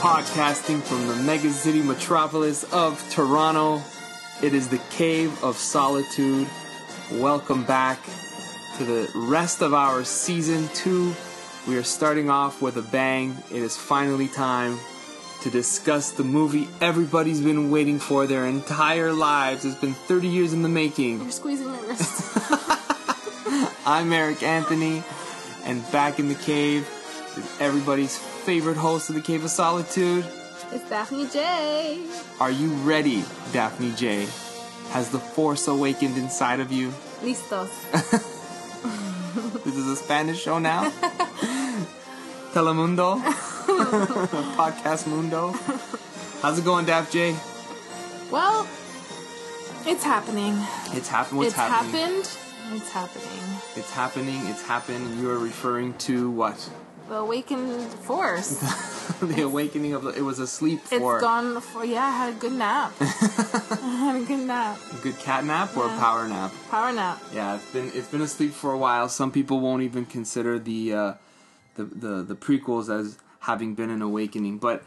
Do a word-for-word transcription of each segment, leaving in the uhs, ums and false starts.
Podcasting from the mega city metropolis of Toronto. It is the Cave of Solitude. Welcome back to the rest of our season two. We are starting off with a bang. It is finally time to discuss the movie everybody's been waiting for their entire lives. It's been thirty years in the making. You're squeezing my wrist. I'm Eric Anthony, and back in the cave is everybody's favorite host of the Cave of Solitude. It's Daphne J. Are you ready, Daphne J? Has the Force awakened inside of you? Listos. This is a Spanish show now? Telemundo? Podcast Mundo? How's it going, Daph J? Well, it's happening. It's happened. What's it's happening? happened. It's happening. It's happening. It's happened. You are referring to what? The awakened force. The awakening of the... It was a sleep for... It's gone for... Yeah, I had a good nap. I had a good nap. A good cat nap or Yeah. a power nap? Power nap. Yeah, it's been it's been asleep for a while. Some people won't even consider the uh, the, the the prequels as having been an awakening, but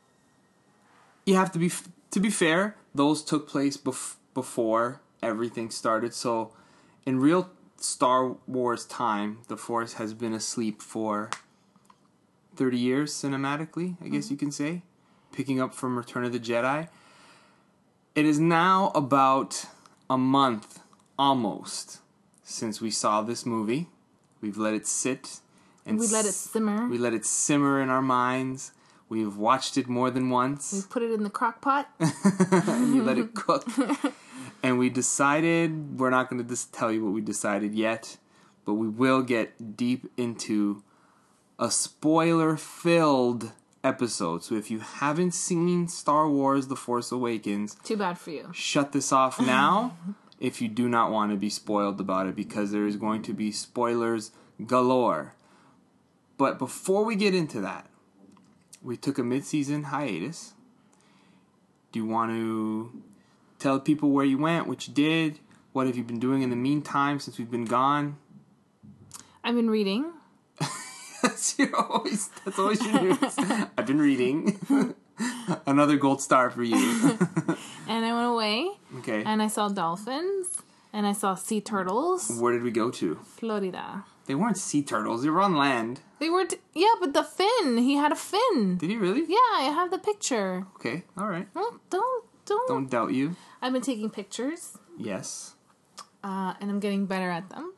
you have to be to be fair. Those took place bef- before everything started. So, in real Star Wars time, the Force has been asleep for thirty years cinematically, I guess mm-hmm. you can say, picking up from Return of the Jedi. It is now about a month, almost, since we saw this movie. We've let it sit. And we let it simmer. We let it simmer in our minds. We've watched it more than once. We put it in the crock pot. And you let it cook. And we decided, we're not going to just tell you what we decided yet, but we will get deep into a spoiler-filled episode. So if you haven't seen Star Wars The Force Awakens... Too bad for you. Shut this off now if you do not want to be spoiled about it, because there is going to be spoilers galore. But before we get into that, we took a mid-season hiatus. Do you want to tell people where you went, what you did, what have you been doing in the meantime since we've been gone? I've been reading. That's, your always, that's always your news. I've been reading. Another gold star for you. And I went away. Okay. And I saw dolphins. And I saw sea turtles. Where did we go to? Florida. They weren't sea turtles. They were on land. They were... T- yeah, but the fin. He had a fin. Did he really? Yeah, I have the picture. Okay, all right. Well, don't... Don't... Don't doubt you. I've been taking pictures. Yes. Uh, and I'm getting better at them.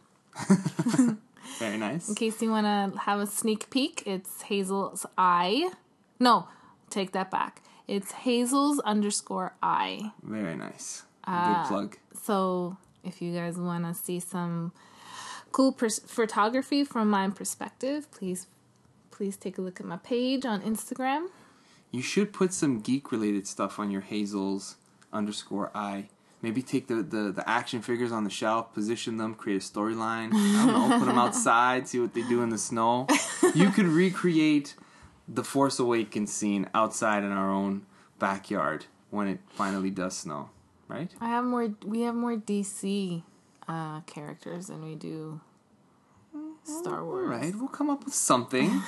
Very nice. In case you want to have a sneak peek, it's Hazel's Eye. No, take that back. It's Hazel's underscore I. Very nice. Uh, Good plug. So if you guys want to see some cool pers- photography from my perspective, please, please take a look at my page on Instagram. You should put some geek-related stuff on your Hazel's underscore I. Maybe take the, the, the action figures on the shelf, position them, create a storyline. I don't know, put them outside, see what they do in the snow. You could recreate the Force Awakens scene outside in our own backyard when it finally does snow, right? I have more. We have more D C uh, characters than we do Star Wars. All right, we'll come up with something.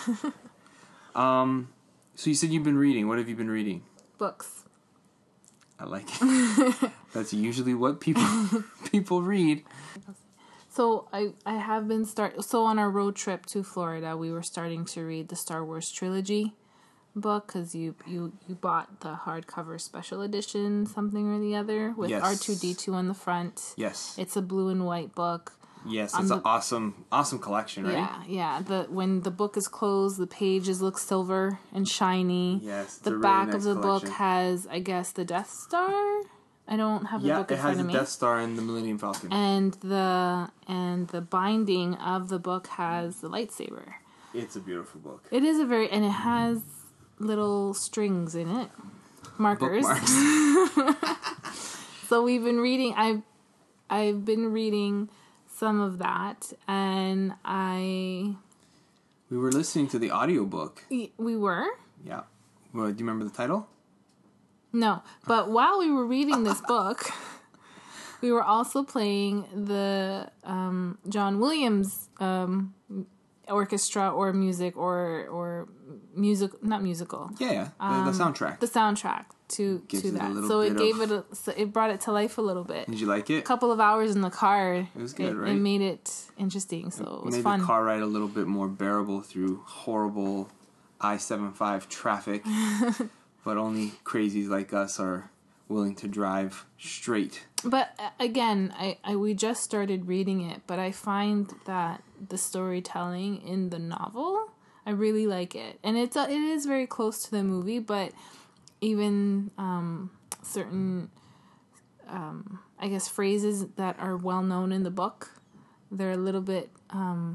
um, so you said you've been reading. What have you been reading? Books. I like it. That's usually what people people read. So I, I have been start. So on our road trip to Florida, we were starting to read the Star Wars trilogy book because you, you you bought the hardcover special edition, something or the other, with Yes. R two D two on the front. Yes. It's a blue and white book. Yes, On it's the- an awesome awesome collection, right? Yeah, yeah. The when the book is closed, the pages look silver and shiny. Yes, it's The a really back nice of the collection. book has, I guess, the Death Star. I don't have the Yeah, book in it front has of the me. Death Star and the Millennium Falcon. And the and the binding of the book has the lightsaber. It's a beautiful book. It is a very and it has little strings in it, markers. Bookmarks. So we've been reading. I've I've been reading some of that, and I We were listening to the audiobook. we were Yeah. Well, do you remember the title? no, but while we were reading this book, we were also playing the um, John Williams um, orchestra or music or or music, not musical. Yeah, yeah. The, Um, the soundtrack. The soundtrack to Gives to it a that. little So it bit gave of- it a, so it brought it to life a little bit. Did you like it? A couple of hours in the car. It was good, it, right? It made it interesting, so it was Made fun. the car ride a little bit more bearable through horrible I seventy-five traffic. But only crazies like us are willing to drive straight. But uh, again, I, I we just started reading it, but I find that the storytelling in the novel, I really like it, and it's uh, it is very close to the movie. But even um, certain, um, I guess, phrases that are well known in the book, they're a little bit, um,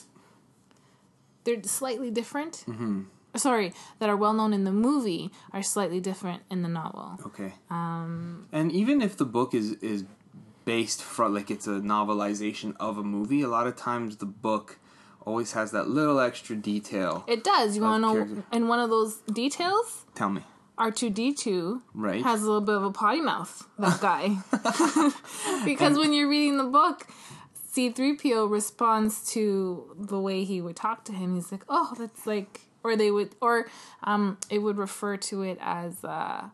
they're slightly different. Mm-hmm. Sorry, that are well known in the movie are slightly different in the novel. Okay. Um, and even if the book is, is based from, like, it's a novelization of a movie, a lot of times the book always has that little extra detail. It does. You want to know, character. and one of those details? Tell me. R two D two Right. has a little bit of a potty mouth, that guy. Because when you're reading the book, C three P O responds to the way he would talk to him. He's like, oh, that's like... Or they would, or um, it would refer to it as uh,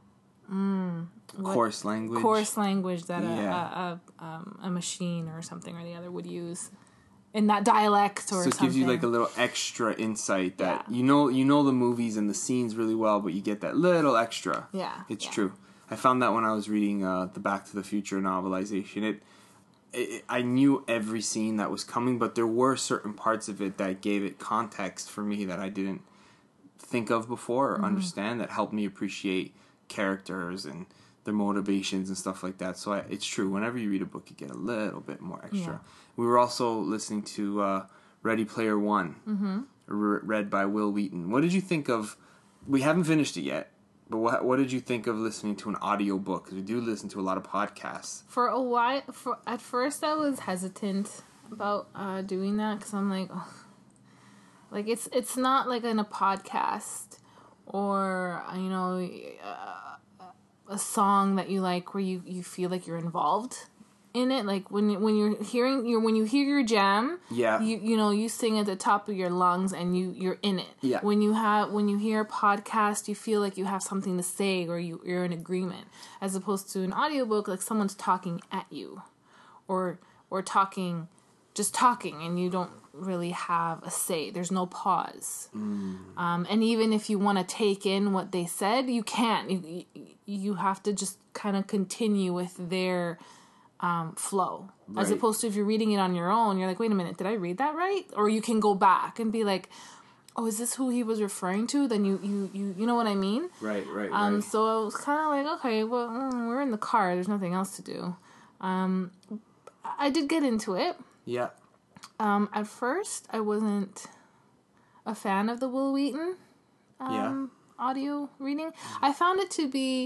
mm, what, Coarse language. coarse language that Yeah. a a, um, a machine or something or the other would use in that dialect or so it something. gives you like a little extra insight that Yeah. you know you know the movies and the scenes really well, but you get that little extra. Yeah, It's yeah. true. I found that when I was reading uh, the Back to the Future novelization. It, it I knew every scene that was coming, but there were certain parts of it that gave it context for me that I didn't think of before or Mm-hmm. understand, that helped me appreciate characters and their motivations and stuff like that. So I, it's true. Whenever you read a book, you get a little bit more extra. Yeah. We were also listening to uh, Ready Player One, mm-hmm. re- read by Will Wheaton. What did you think of? We haven't finished it yet, but what what did you think of listening to an audio book? Because we do listen to a lot of podcasts. For a while, for at first I was hesitant about uh, doing that because I'm like, oh, like it's it's not like in a podcast or you know uh, a song that you like where you, you feel like you're involved in it. Like when you, when you're hearing your when you hear your jam, Yeah. you you know you sing at the top of your lungs and you you're in it. Yeah. When you have when you hear a podcast, you feel like you have something to say or you you're in agreement, as opposed to an audiobook like someone's talking at you, or or talking, just talking, and you don't really have a say. There's no pause. Mm. Um, and even if you want to take in what they said, you can't. You, you have to just kind of continue with their um, flow. As Right. opposed to if you're reading it on your own, you're like, wait a minute, did I read that right? Or you can go back and be like, oh, is this who he was referring to? Then you, you, you, you know what I mean? Right, right, Um, right. so I was kind of like, okay, well, mm, we're in the car. There's nothing else to do. Um, I did get into it. Yeah. Um, at first, I wasn't a fan of the Will Wheaton um, yeah. audio reading. I found it to be,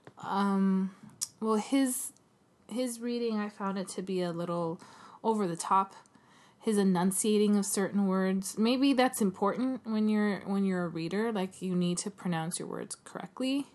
um, well, his his reading, I found it to be a little over the top. His enunciating of certain words, maybe that's important when you're when you're a reader. Like you need to pronounce your words correctly,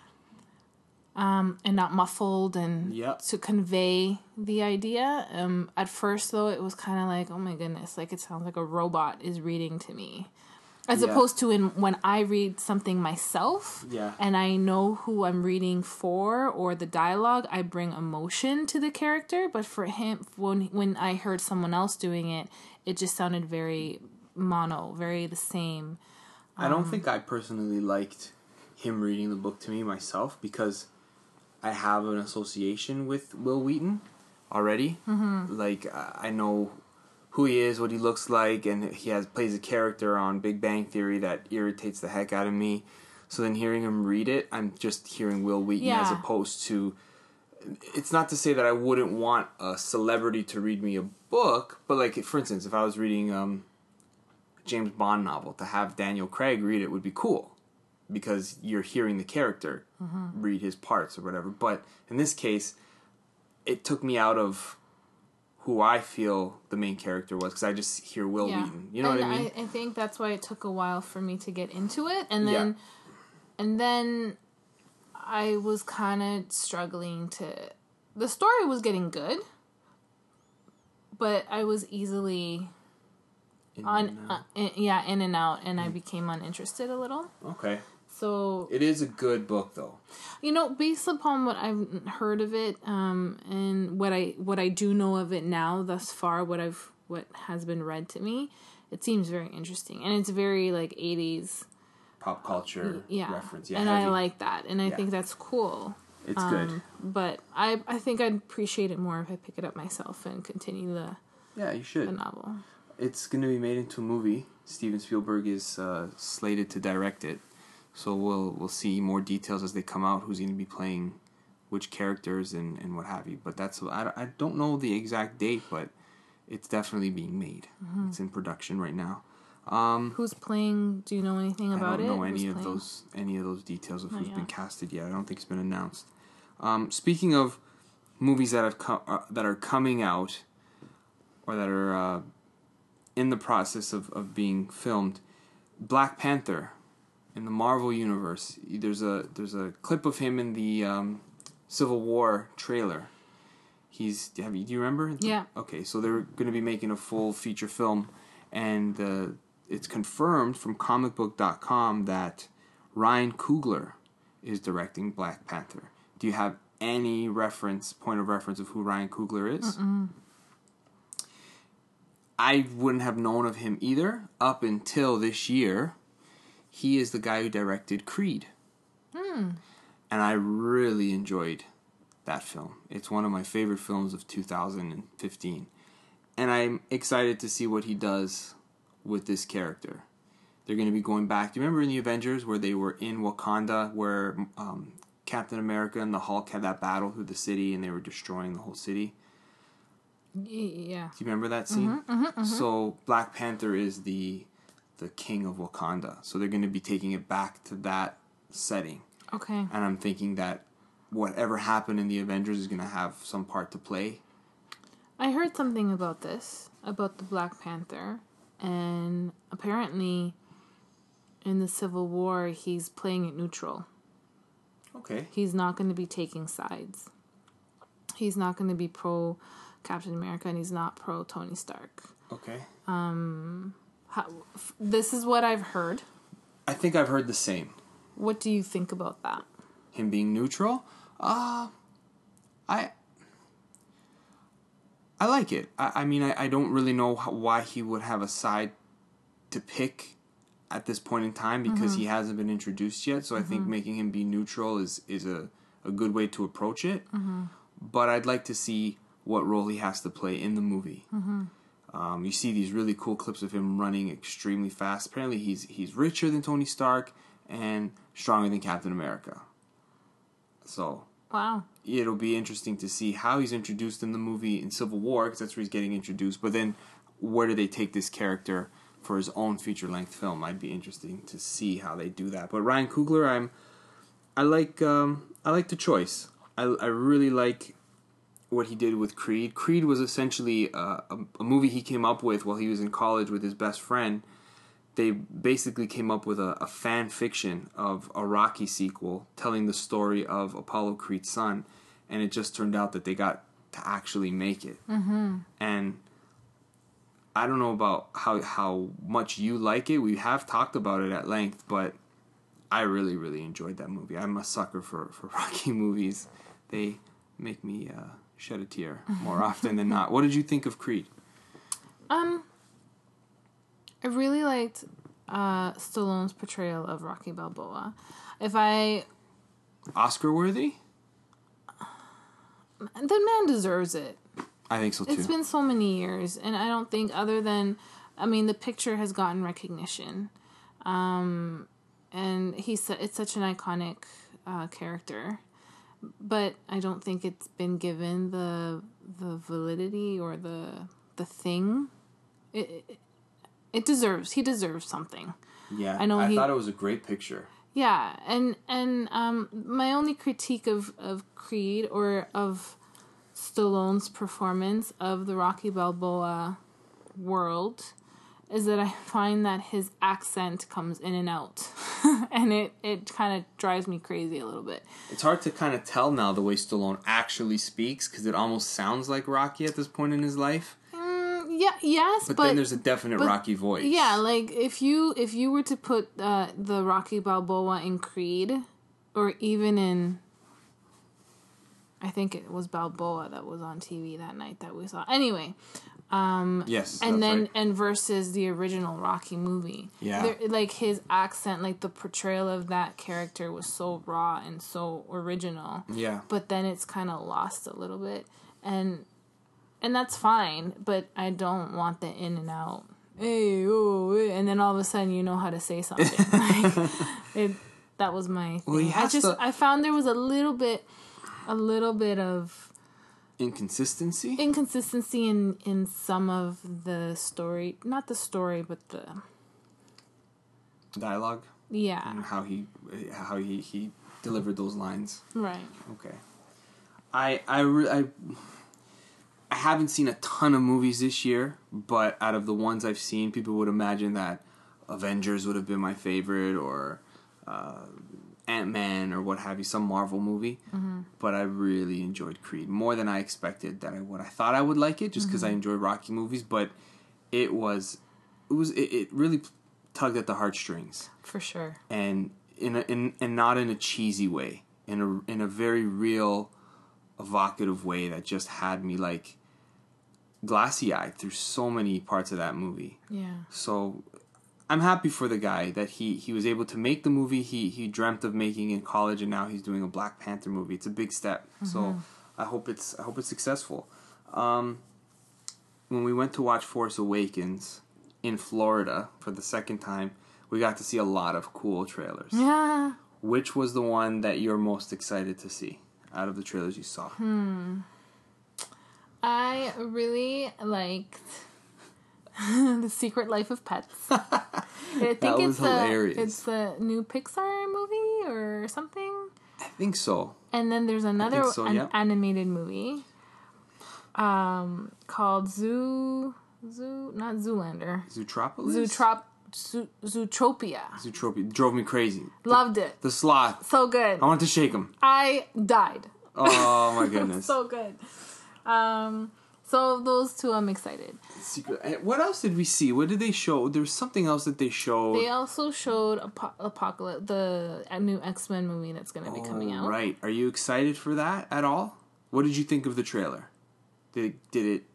um, and not muffled, and Yep. to convey the idea. Um, at first, though, it was kind of like, oh my goodness, like it sounds like a robot is reading to me, as Yeah. opposed to in when I read something myself, Yeah. and I know who I'm reading for or the dialogue, I bring emotion to the character. But for him, when when I heard someone else doing it, it just sounded very mono, very the same. I don't think I personally liked him reading the book to me myself because I have an association with Will Wheaton already. Mm-hmm. Like I know who he is, what he looks like, and he has plays a character on Big Bang Theory that irritates the heck out of me. So then hearing him read it, I'm just hearing Will Wheaton Yeah. as opposed to. It's not to say that I wouldn't want a celebrity to read me a book, but like for instance, if I was reading um, a James Bond novel, to have Daniel Craig read it would be cool because you're hearing the character Mm-hmm. read his parts or whatever. But in this case, it took me out of who I feel the main character was because I just hear Will Yeah. Wheaton. You know and what I mean? I, I think that's why it took a while for me to get into it, and then, Yeah. and then, I was kind of struggling to. The story was getting good, but I was easily In on and uh, out. in, yeah, in and out, and I became uninterested a little. Okay. So It is a good book, though. you know, based upon what I've heard of it, um, and what I what I do know of it now thus far, what I've what has been read to me, it seems very interesting, and it's very like eighties Pop culture yeah, reference. Yeah, and heavy. I like that, and I Yeah. think that's cool. It's um, good. But I I think I'd appreciate it more if I pick it up myself and continue the Yeah, you should. the novel. It's going to be made into a movie. Steven Spielberg is uh, slated to direct it. So we'll we'll see more details as they come out, who's going to be playing which characters and, and what have you. But that's I, I don't know the exact date, but it's definitely being made. Mm-hmm. It's in production right now. Um, Who's playing? Do you know anything about it? I don't know any Who's of playing? those any of those details of Not who's yet. been casted yet. I don't think it's been announced. Um, speaking of movies that have co- uh, that are coming out or that are uh, in the process of, of being filmed, Black Panther in the Marvel universe. There's a there's a clip of him in the um, Civil War trailer. He's have you do you remember? Yeah. Okay, so they're going to be making a full feature film, and uh, it's confirmed from comic book dot com that Ryan Coogler is directing Black Panther. Do you have any reference, point of reference of who Ryan Coogler is? Mm-mm. I wouldn't have known of him either up until this year. He is the guy who directed Creed. Hmm. And I really enjoyed that film. It's one of my favorite films of two thousand fifteen. And I'm excited to see what he does with this character. They're going to be going back. Do you remember in the Avengers where they were in Wakanda, where um, Captain America and the Hulk had that battle through the city and they were destroying the whole city? Yeah. Do you remember that scene? Mm-hmm, mm-hmm, mm-hmm. So Black Panther is the the king of Wakanda. So they're going to be taking it back to that setting. Okay. And I'm thinking that whatever happened in the Avengers is going to have some part to play. I heard something about this, about the Black Panther, and apparently in the Civil War he's playing it neutral. Okay. He's not going to be taking sides. He's not going to be pro Captain America, and he's not pro Tony Stark. Okay. Um, how, f- this is what I've heard. I think I've heard the same. What do you think about that? Him being neutral? Uh, I... I like it. I, I mean, I, I don't really know how, why he would have a side to pick at this point in time because Mm-hmm. he hasn't been introduced yet. So I think making him be neutral is, is a, a good way to approach it. Mm-hmm. But I'd like to see what role he has to play in the movie. Mm-hmm. Um, you see these really cool clips of him running extremely fast. Apparently he's he's richer than Tony Stark and stronger than Captain America. So... Wow. It'll be interesting to see how he's introduced in the movie in Civil War, because that's where he's getting introduced. But then, where do they take this character for his own feature-length film? I'd be interesting to see how they do that. But Ryan Coogler, I'm, I like, um, I like the choice. I, I really like what he did with Creed. Creed was essentially a, a, a movie he came up with while he was in college with his best friend. They basically came up with a, a fan fiction of a Rocky sequel telling the story of Apollo Creed's son, and it just turned out that they got to actually make it. Mm-hmm. And I don't know about how how much you like it. We have talked about it at length, but I really, really enjoyed that movie. I'm a sucker for, for Rocky movies. They make me uh, shed a tear more often than not. What did you think of Creed? Um... I really liked uh, Stallone's portrayal of Rocky Balboa. If I... Oscar worthy? The man deserves it. I think so too. It's been so many years, and I don't think other than... I mean, the picture has gotten recognition. Um, and he's it's such an iconic uh, character. But I don't think it's been given the the validity or the the thing. It, it, It deserves. He deserves something. Yeah, I know. I he, thought it was a great picture. Yeah, and and um, my only critique of, of Creed or of Stallone's performance of the Rocky Balboa world is that I find that his accent comes in and out, and it, it kind of drives me crazy a little bit. It's hard to kind of tell now the way Stallone actually speaks because it almost sounds like Rocky at this point in his life. Yeah, yes, but, but then there's a definite but, Rocky voice. Yeah, like if you if you were to put uh, the Rocky Balboa in Creed, or even in, I think it was Balboa that was on T V that night that we saw. Anyway, um, yes, and then right. and versus the original Rocky movie, yeah, there, like his accent, like the portrayal of that character was so raw and so original. Yeah, but then it's kind of lost a little bit, and. And that's fine, but I don't want the in and out. Hey, oh, hey, and then all of a sudden you know how to say something. like, it, that was my thing. Well, I just to... I found there was a little bit, a little bit of inconsistency. Inconsistency in in some of the story, not the story, but the dialogue. Yeah, and how he how he, he delivered those lines. Right. Okay. I I. Re- I I haven't seen a ton of movies this year, but out of the ones I've seen, people would imagine that Avengers would have been my favorite, or uh, Ant-Man, or what have you, some Marvel movie. Mm-hmm. But I really enjoyed Creed more than I expected that I would. I thought I would like it just because mm-hmm. I enjoy Rocky movies, but it was it was it, it really tugged at the heartstrings for sure, and in a, in and not in a cheesy way, in a in a very real, evocative way that just had me like glassy-eyed through so many parts of that movie. Yeah. So I'm happy for the guy that he, he was able to make the movie he, he dreamt of making in college, and now he's doing a Black Panther movie. It's a big step. Mm-hmm. So I hope it's I hope it's successful. Um, when we went to watch Force Awakens in Florida for the second time, we got to see a lot of cool trailers. Yeah. Which was the one that you're most excited to see out of the trailers you saw? Hmm. I really liked The Secret Life of Pets. I think that was it's hilarious. A, it's a new Pixar movie or something. I think so. And then there's another so, an yep. animated movie um, called Zoo... Zoo... Not Zoolander. Zootropolis? Zootrop... Zoo, Zootropia. Zootropia. Drove me crazy. Loved the, it. The sloth. So good. I wanted to shake him. I died. Oh my goodness. So good. Um, so those two I'm excited. Secret. What else did we see? What did they show? There was something else that they showed. They also showed Apo- Apocalypse, the new X-Men movie that's going to be oh, coming out. Right. Are you excited for that at all? What did you think of the trailer? Did it, did it...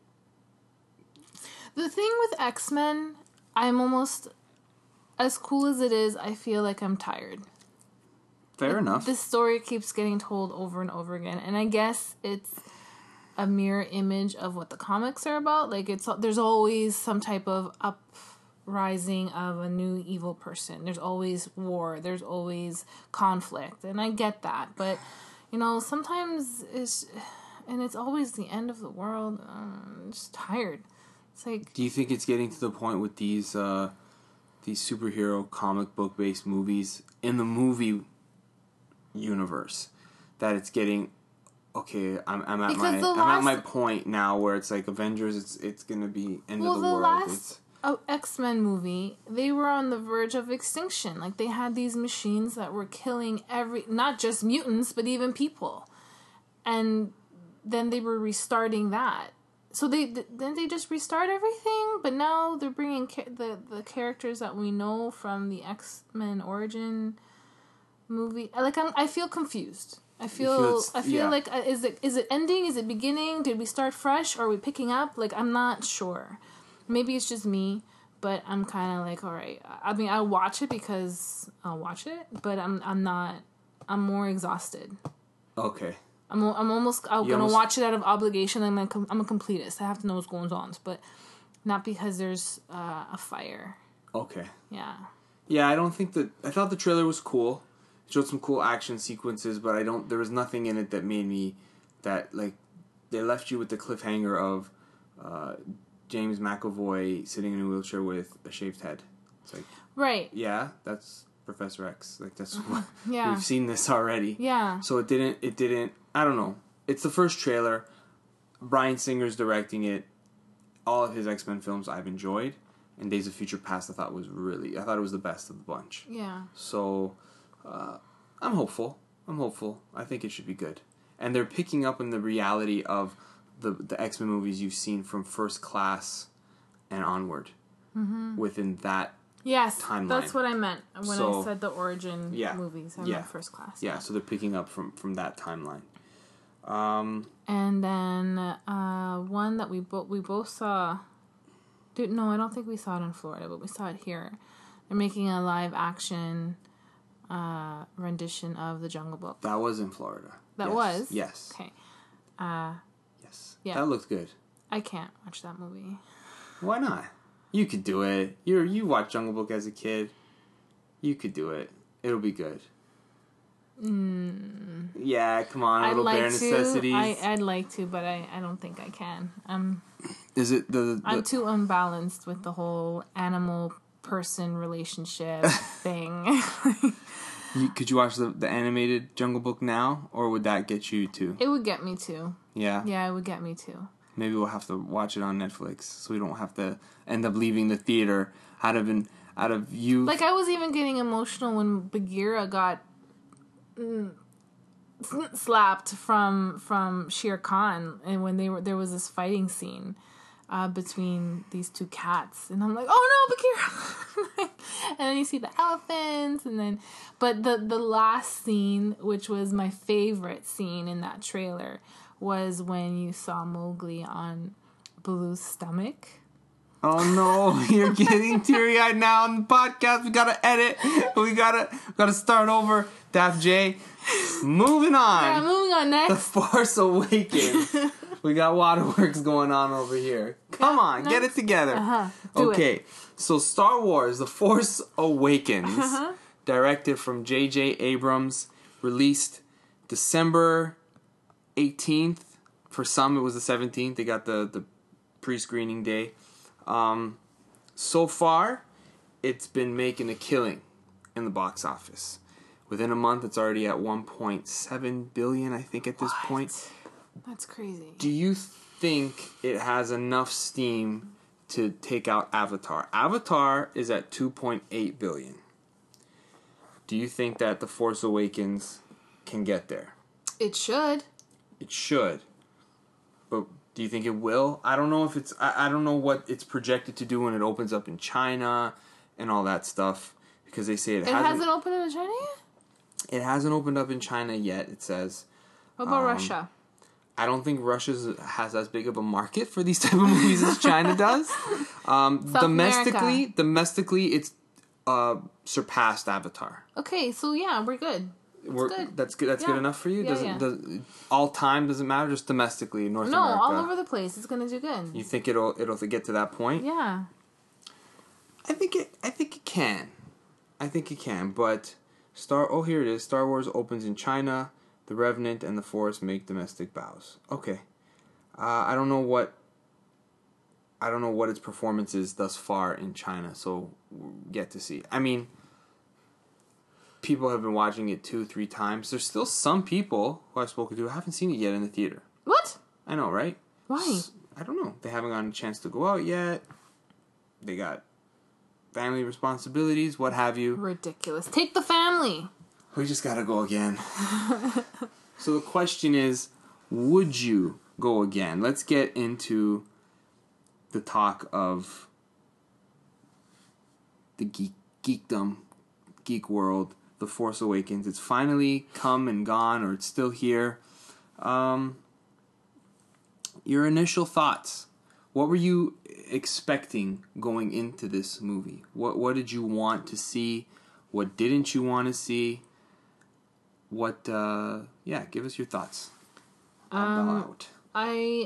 The thing with X-Men, I'm almost... As cool as it is, I feel like I'm tired. Fair like, enough. This story keeps getting told over and over again. And I guess it's a mirror image of what the comics are about. Like, it's there's always some type of uprising of a new evil person. There's always war. There's always conflict. And I get that. But, you know, sometimes it's... And it's always the end of the world. I'm just tired. It's like... Do you think it's getting to the point with these... Uh, these superhero comic book based movies in the movie universe that it's getting okay I'm I'm at because my last, I'm at my point now where it's like Avengers it's it's gonna be end well, of the, the world last it's, oh, X-Men movie, they were on the verge of extinction. Like they had these machines that were killing every not just mutants but even people, and then they were restarting that. So they then they just restart everything, but now they're bringing ca- the the characters that we know from the X-Men origin movie. Like I'm, I feel confused. I feel, feel I feel yeah. like uh, is it is it ending? Is it beginning? Did we start fresh? Or are we picking up? Like I'm not sure. Maybe it's just me, but I'm kind of like, all right. I mean, I watch it because I'll watch it, but I'm I'm not. I'm more exhausted. Okay. I'm I'm almost I'm gonna almost... watch it out of obligation. I'm a, I'm a completist. I have to know what's going on, but not because there's uh, a fire. Okay. Yeah. Yeah, I don't think that. I thought the trailer was cool. It showed some cool action sequences, but I don't. There was nothing in it that made me that like they left you with the cliffhanger of uh, James McAvoy sitting in a wheelchair with a shaved head. It's like right. Yeah, that's Professor X. Like that's what yeah. we've seen this already. Yeah. So it didn't. It didn't. I don't know. It's the first trailer. Bryan Singer's directing it. All of his X-Men films I've enjoyed, and Days of Future Past I thought was really. I thought it was the best of the bunch. Yeah. So, uh, I'm hopeful. I'm hopeful. I think it should be good. And they're picking up in the reality of the the X-Men movies you've seen from First Class and onward mm-hmm. within that yes, timeline. That's what I meant when so, I said the origin yeah, movies. I yeah, meant First Class. Yeah, so they're picking up from, from that timeline. Um, and then uh, one that we both we both saw. Dude, no, I don't think we saw it in Florida, but we saw it here. They're making a live action uh, rendition of The Jungle Book. That was in Florida. That yes. was? Yes. Okay. Uh, yes. Yeah. That looked good. I can't watch that movie. Why not? You could do it. You you watched Jungle Book as a kid. You could do it. It'll be good. Mm. Yeah, come on, I'd Little like Bare to. Necessities. I, I'd like to, but I, I don't think I can. I'm. Is it the, the? I'm too unbalanced with the whole animal person relationship thing. You, could you watch the, the animated Jungle Book now, or would that get you too? It would get me too. Yeah. Yeah, it would get me too. Maybe we'll have to watch it on Netflix, so we don't have to end up leaving the theater out of an out of you. Like I was even getting emotional when Bagheera got mm, slapped from from Shere Khan, and when they were there was this fighting scene uh, between these two cats, and I'm like, oh no, Bagheera! And then you see the elephants, and then but the the last scene, which was my favorite scene in that trailer, was when you saw Mowgli on Baloo's stomach. Oh no, you're getting teary-eyed now on the podcast. We gotta edit. We gotta we gotta start over. Daph J. Moving on. Yeah, moving on next. The Force Awakens. We got waterworks going on over here. Come yeah, on, next. Get it together. Uh-huh. Do okay, it. So Star Wars, The Force Awakens, uh-huh. directed from J J Abrams, released December eighteenth. For some, it was the seventeenth. They got the, the pre-screening day. Um, so far, it's been making a killing in the box office. Within a month, it's already at one point seven billion dollars, I think, at this what? point. That's crazy. Do you think it has enough steam to take out Avatar? Avatar is at two point eight billion dollars. Do you think that The Force Awakens can get there? It should. It should. But do you think it will? I don't know if it's... I, I don't know what it's projected to do when it opens up in China and all that stuff. Because they say it, it hasn't... It hasn't opened in China yet? It hasn't opened up in China yet, it says. What about um, Russia? I don't think Russia has as big of a market for these type of movies as China does. Um, South domestically, America. domestically, it's uh, surpassed Avatar. Okay, so yeah, we're good. We're, good. That's good. That's yeah. good enough for you. Yeah, Does yeah. it does all time doesn't matter? Just domestically, North no, America. all over the place. It's gonna do good. You think it'll it'll get to that point? Yeah. I think it. I think it can. I think it can. But Star. Oh, here it is. Star Wars opens in China. The Revenant and the Force make domestic bows. Okay. Uh, I don't know what. I don't know what its performance is thus far in China. So we'll get to see. I mean. People have been watching it two, three times. There's still some people who I've spoken to who haven't seen it yet in the theater. What? I know, right? Why? I don't know. They haven't gotten a chance to go out yet. They got family responsibilities, what have you. Ridiculous. Take the family. We just gotta go again. So the question is, would you go again? Let's get into the talk of the geek geekdom, geek world. The Force Awakens. It's finally come and gone, or it's still here. Um, your initial thoughts. What were you expecting going into this movie? What What did you want to see? What didn't you want to see? What? Uh, yeah, give us your thoughts. Um, about. I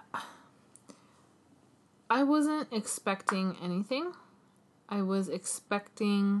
I wasn't expecting anything. I was expecting.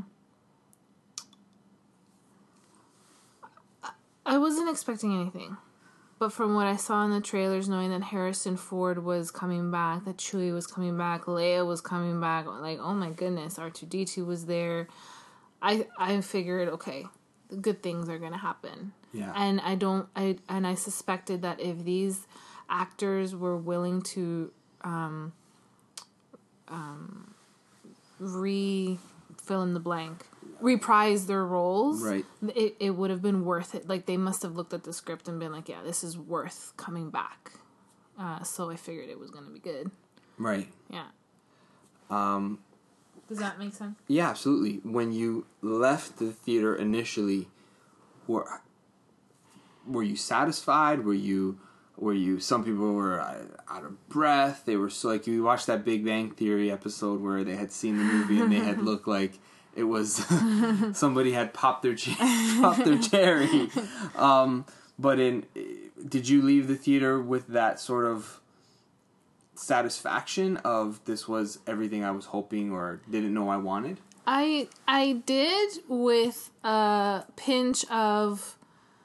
I wasn't expecting anything, but from what I saw in the trailers, knowing that Harrison Ford was coming back, that Chewie was coming back, Leia was coming back, like, oh my goodness, R two D two was there, I I figured, okay, good things are gonna happen. Yeah. And I don't, I and I suspected that if these actors were willing to um, um, re fill in the blank. reprise their roles, right? It it would have been worth it. Like, they must have looked at the script and been like, yeah, this is worth coming back. Uh, so I figured it was going to be good. Right. Yeah. Um, Does that make sense? Yeah, absolutely. When you left the theater initially, were were you satisfied? Were you were you? Some people were out of breath. They were so like you watched that Big Bang Theory episode where they had seen the movie and they had looked like it was somebody had popped their che- popped their cherry. Um, but in did you leave the theater with that sort of satisfaction of this was everything I was hoping or didn't know I wanted? I I did with a pinch of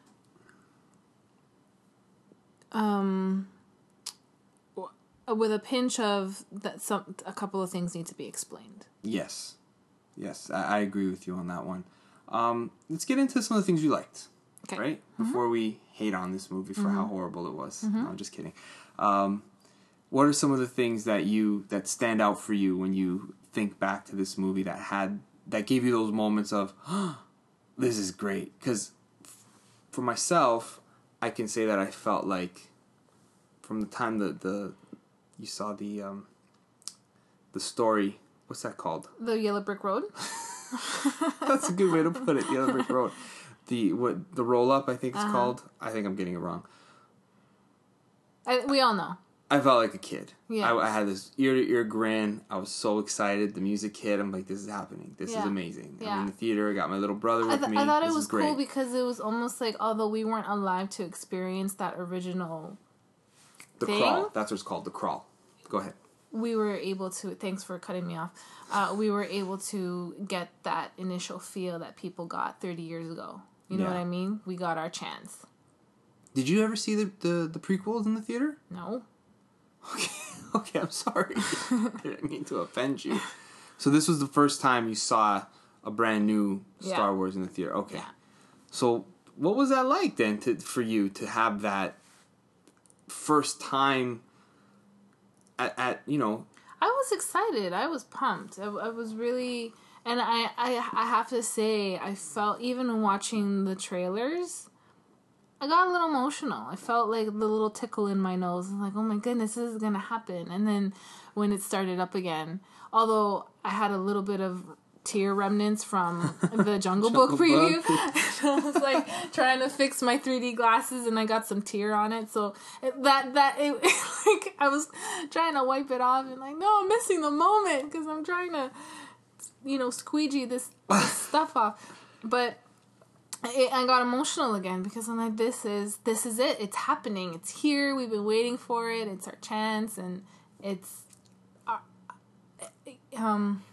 um with a pinch of that some a couple of things need to be explained. Yes. Yes, I, I agree with you on that one. Um, let's get into some of the things you liked. Okay. Right? Mm-hmm. Before we hate on this movie for mm-hmm. how horrible it was. Mm-hmm. No, I'm just kidding. Um, what are some of the things that you that stand out for you when you think back to this movie that had that gave you those moments of, oh, this is great? Because for myself, I can say that I felt like from the time that the you saw the um, the story. What's that called? The Yellow Brick Road. That's a good way to put it. Yellow Brick Road. The what? The roll up. I think it's uh-huh. called. I think I'm getting it wrong. I, we all know. I felt like a kid. Yeah. I, I had this ear to ear grin. I was so excited. The music hit. I'm like, this is happening. This yeah. is amazing. Yeah. I'm in the theater. I got my little brother with I th- me. I thought this it was great. cool because it was almost like although we weren't alive to experience that original. The thing, crawl. That's what it's called. The crawl. Go ahead. We were able to. Thanks for cutting me off. Uh, we were able to get that initial feel that people got thirty years ago. You know yeah. what I mean? We got our chance. Did you ever see the, the, the prequels in the theater? No. Okay, okay, I'm sorry. I didn't mean to offend you. So this was the first time you saw a brand new Star yeah. Wars in the theater. Okay. Yeah. So what was that like then to for you to have that first time at, at you know... I was excited. I was pumped. I, I was really... And I, I, I have to say, I felt, even watching the trailers, I got a little emotional. I felt like the little tickle in my nose. I was like, oh my goodness, this is going to happen. And then when it started up again, although I had a little bit of tear remnants from the Jungle Book preview, I was like trying to fix my three D glasses and I got some tear on it. So it, that, that, it, like, I was trying to wipe it off and like, no, I'm missing the moment because I'm trying to, you know, squeegee this, this stuff off. But it, I got emotional again because I'm like, this is this is it. It's happening. It's here. We've been waiting for it. It's our chance, and it's, uh, um,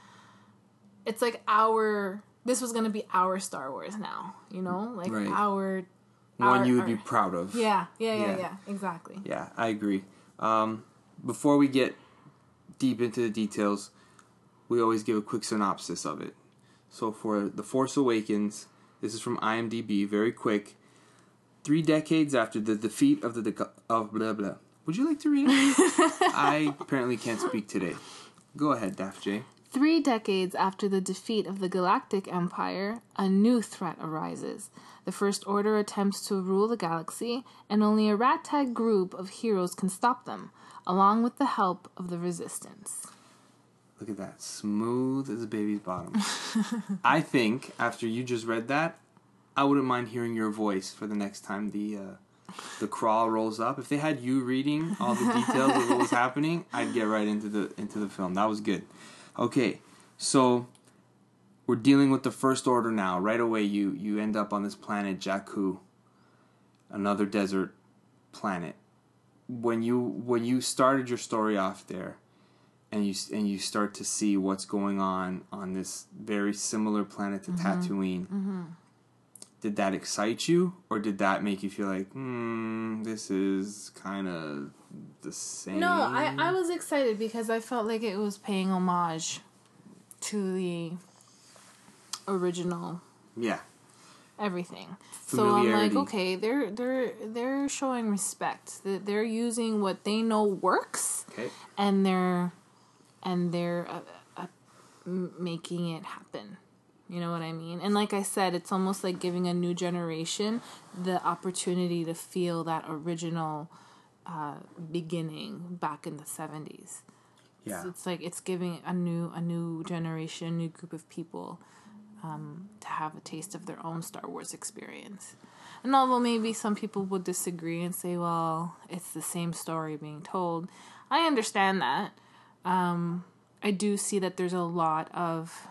it's like our. This was gonna be our Star Wars now. You know, like right. our one our, you would our, be proud of. Yeah, yeah, yeah, yeah. yeah exactly. Yeah, I agree. Um, before we get deep into the details, we always give a quick synopsis of it. So for The Force Awakens, this is from IMDb, very quick. Three decades after the defeat of the de- of blah blah. Would you like to read it? I apparently can't speak today. Go ahead, Daft J. Three decades after the defeat of the Galactic Empire, a new threat arises. The First Order attempts to rule the galaxy, and only a ragtag group of heroes can stop them, along with the help of the Resistance. Look at that. Smooth as a baby's bottom. I think, after you just read that, I wouldn't mind hearing your voice for the next time the uh, the crawl rolls up. If they had you reading all the details of what was happening, I'd get right into the into the film. That was good. Okay, so we're dealing with the First Order now. Right away, you, you end up on this planet, Jakku, another desert planet. When you when you started your story off there, and you and you start to see what's going on on this very similar planet to mm-hmm. Tatooine. Mm-hmm. Did that excite you, or did that make you feel like, hmm, this is kind of the same? No, I, I was excited because I felt like it was paying homage to the original. Yeah. Everything. So I'm like, okay, they're they're they're showing respect. They're using what they know works, okay. and they're and they're uh, uh, making it happen. You know what I mean? And like I said, it's almost like giving a new generation the opportunity to feel that original uh, beginning back in the seventies. Yeah. it's like it's giving a new a new generation, a new group of people um, to have a taste of their own Star Wars experience. And although maybe some people would disagree and say, well, it's the same story being told, I understand that. Um, I do see that there's a lot of,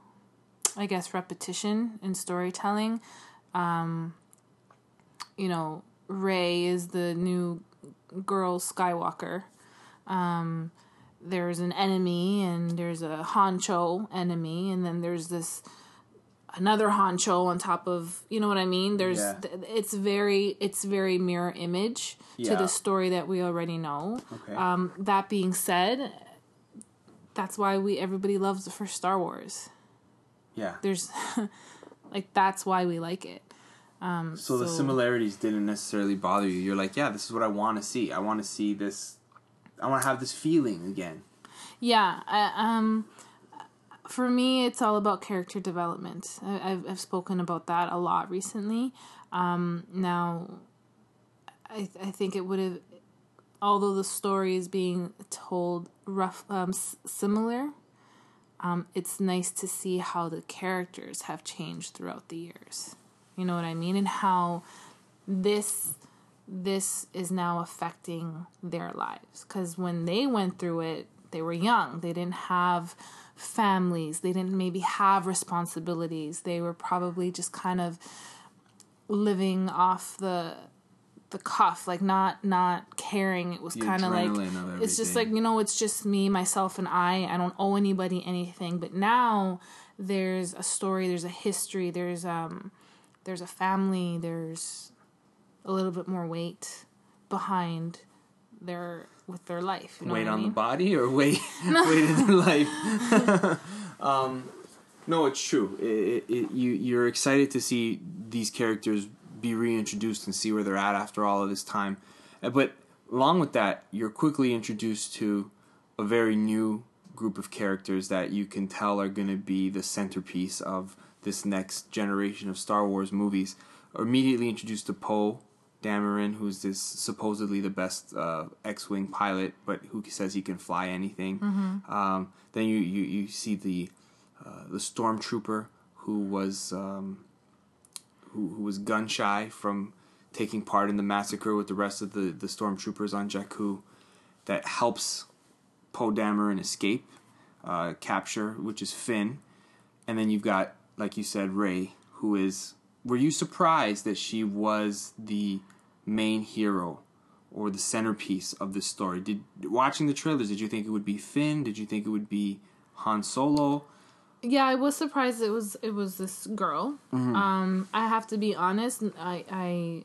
I guess, repetition in storytelling. Um, you know, Rey is the new girl Skywalker. Um, there's an enemy, and there's a honcho enemy, and then there's this another honcho on top of, you know what I mean? There's Yeah. it's very it's very mirror image Yeah. to the story that we already know. Okay. Um, that being said, that's why we everybody loves the first Star Wars. Yeah. There's like that's why we like it. Um, so, so the similarities didn't necessarily bother you. You're like, yeah, this is what I want to see. I want to see this. I want to have this feeling again. Yeah. I, um. For me, it's all about character development. I, I've I've spoken about that a lot recently. Um, now, I I think it would have, although the story is being told rough um, s- similar, um, it's nice to see how the characters have changed throughout the years. You know what I mean, and how this this is now affecting their lives. Because when they went through it, they were young. They didn't have families. They didn't maybe have responsibilities. They were probably just kind of living off the the cuff, like not not caring. It was kind of like it's just like, you know, it's just me, myself, and I. I don't owe anybody anything. But now there's a story, there's a history, there's um there's a family, there's a little bit more weight behind their with their life. You know weight what I on mean? the body or weight weight in their life. um, no, it's true. It, it, it, you you're excited to see these characters be reintroduced and see where they're at after all of this time. But along with that, you're quickly introduced to a very new group of characters that you can tell are going to be the centerpiece of this next generation of Star Wars movies. Are immediately introduced to Poe Dameron, who's this supposedly the best uh, X-wing pilot, but who says he can fly anything. Mm-hmm. Um, then you, you, you see the uh, the stormtrooper who was um, who who was gun shy from taking part in the massacre with the rest of the, the stormtroopers on Jakku. That helps Poe Dameron escape, uh, capture, which is Finn, and then you've got, like you said, Rey, who is. Were you surprised that she was the main hero or the centerpiece of this story? Did watching the trailers, did you think it would be Finn? Did you think it would be Han Solo? Yeah, I was surprised it was it was this girl. Mm-hmm. Um, I have to be honest, I I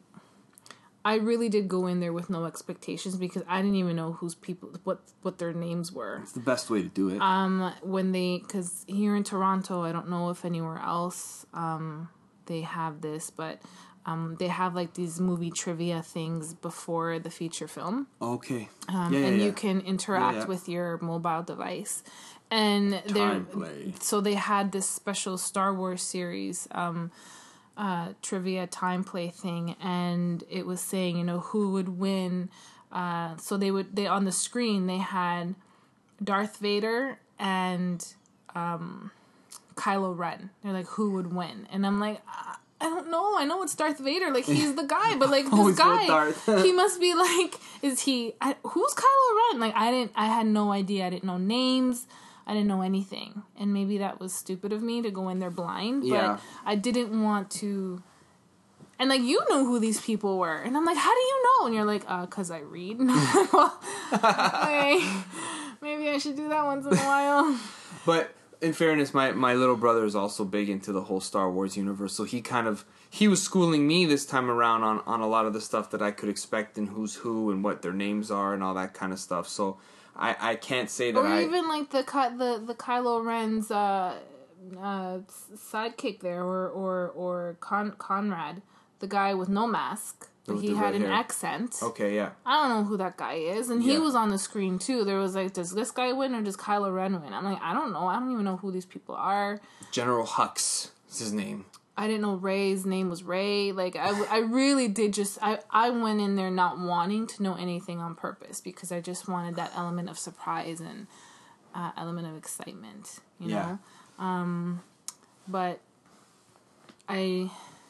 I really did go in there with no expectations because I didn't even know whose people what what their names were. It's the best way to do it. Um, when they because here in Toronto, I don't know if anywhere else um they have this, but um, they have like these movie trivia things before the feature film. Okay. Um, yeah, yeah, and yeah. you can interact yeah, yeah. with your mobile device. And Time play. So they had this special Star Wars series um, uh, trivia time play thing, and it was saying, you know, who would win. Uh, so they would they on the screen they had Darth Vader and um, Kylo Ren. They're like, who would win? And I'm like, I don't know. I know it's Darth Vader. Like, he's the guy. But, like, this guy, he must be, like, is he, I, who's Kylo Ren? Like, I didn't, I had no idea. I didn't know names. I didn't know anything. And maybe that was stupid of me to go in there blind. Yeah. But I didn't want to. And, like, you knew who these people were. And I'm like, how do you know? And you're like, uh, because I read. And I'm like, well, okay, maybe I should do that once in a while. But in fairness, my, my little brother is also big into the whole Star Wars universe, so he kind of, he was schooling me this time around on, on a lot of the stuff that I could expect and who's who and what their names are and all that kind of stuff, so I, I can't say that or I... Or even like the the the Kylo Ren's uh, uh, sidekick there, or, or, or Con- Conrad, the guy with no mask. But he had an hair. accent. Okay, yeah. I don't know who that guy is. And he yeah. was on the screen, too. There was like, does this guy win or does Kylo Ren win? I'm like, I don't know. I don't even know who these people are. General Hux is his name. I didn't know Rey's name was Rey. Like, I, I really did just... I, I went in there not wanting to know anything on purpose because I just wanted that element of surprise and uh, element of excitement, you Yeah. know. Um, but I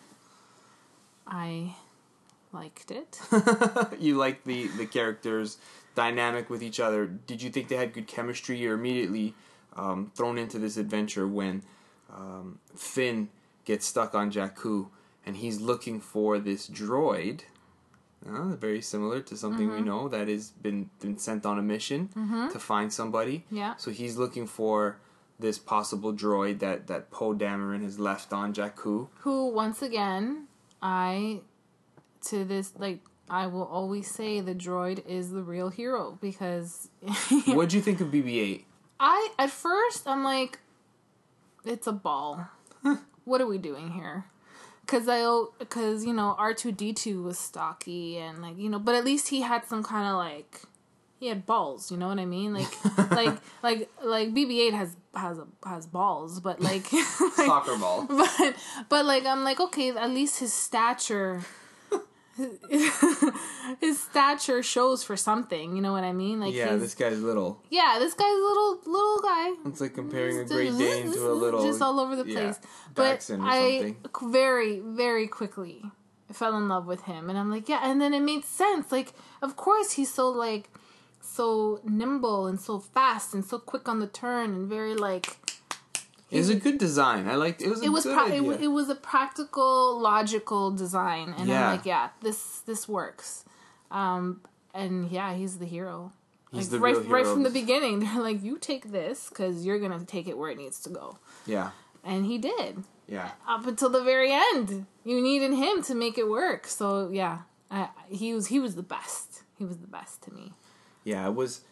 I liked it. You like the the characters' dynamic with each other. Did you think they had good chemistry? You're immediately um, thrown into this adventure when um, Finn gets stuck on Jakku, and he's looking for this droid. Uh, very similar to something Mm-hmm. we know that has been, been sent on a mission Mm-hmm. to find somebody. Yeah. So he's looking for this possible droid that, that Poe Dameron has left on Jakku. Who, once again, I, to this, like, I will always say the droid is the real hero because What'd you think of B B eight? I, at first, I'm like, it's a ball. What are we doing here? Because I, because you know, R two D two was stocky and like, you know, but at least he had some kind of like, he had balls. You know what I mean? Like, like, like, like B B eight has has a, has balls, but like, like Soccer ball. but but like I'm like, okay, at least his stature. His stature shows for something, you know what I mean? Like, Yeah, his, this guy's little. yeah, this guy's a little little guy. It's like comparing a Just- Great Dane to a little... just all over the yeah, place. But Dachshund or I something. very very quickly fell in love with him, and I'm like, yeah, and then it made sense. Like, of course he's so like so nimble and so fast and so quick on the turn and very like. It was a good design. I liked it. Was a It was good pra- idea. it, wa- it was a practical, logical design, and Yeah. I'm like, yeah, this this works. Um, and yeah, he's the hero. He's Like, the right, real right hero. from the beginning. They're like, you take this because you're gonna take it where it needs to go, Yeah, and he did. yeah. Up until the very end, you needed him to make it work. So yeah, I, he was he was the best. He was the best to me. Yeah, it was.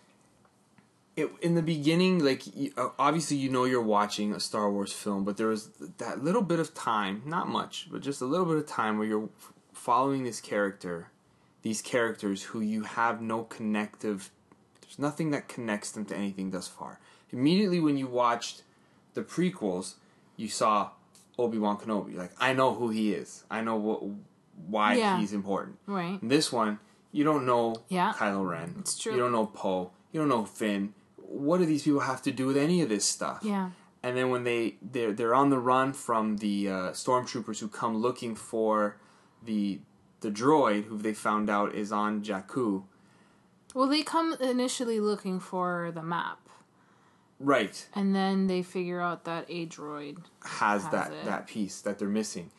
It, in the beginning, like, you- uh, obviously you know you're watching a Star Wars film, but there was that little bit of time, not much, but just a little bit of time where you're f- following this character, these characters who you have no connective, there's nothing that connects them to anything thus far. Immediately when you watched the prequels, you saw Obi-Wan Kenobi. Like, I know who he is. I know what, why Yeah. he's important. Right. In this one, you don't know Yeah. Kylo Ren. It's true. You don't know Poe. You don't know Finn. What do these people have to do with any of this stuff? Yeah. And then when they they're they're on the run from the uh, stormtroopers who come looking for the the droid who they found out is on Jakku. Well, they come initially looking for the map, Right. and then they figure out that a droid. Has, Has that it. that piece that they're missing.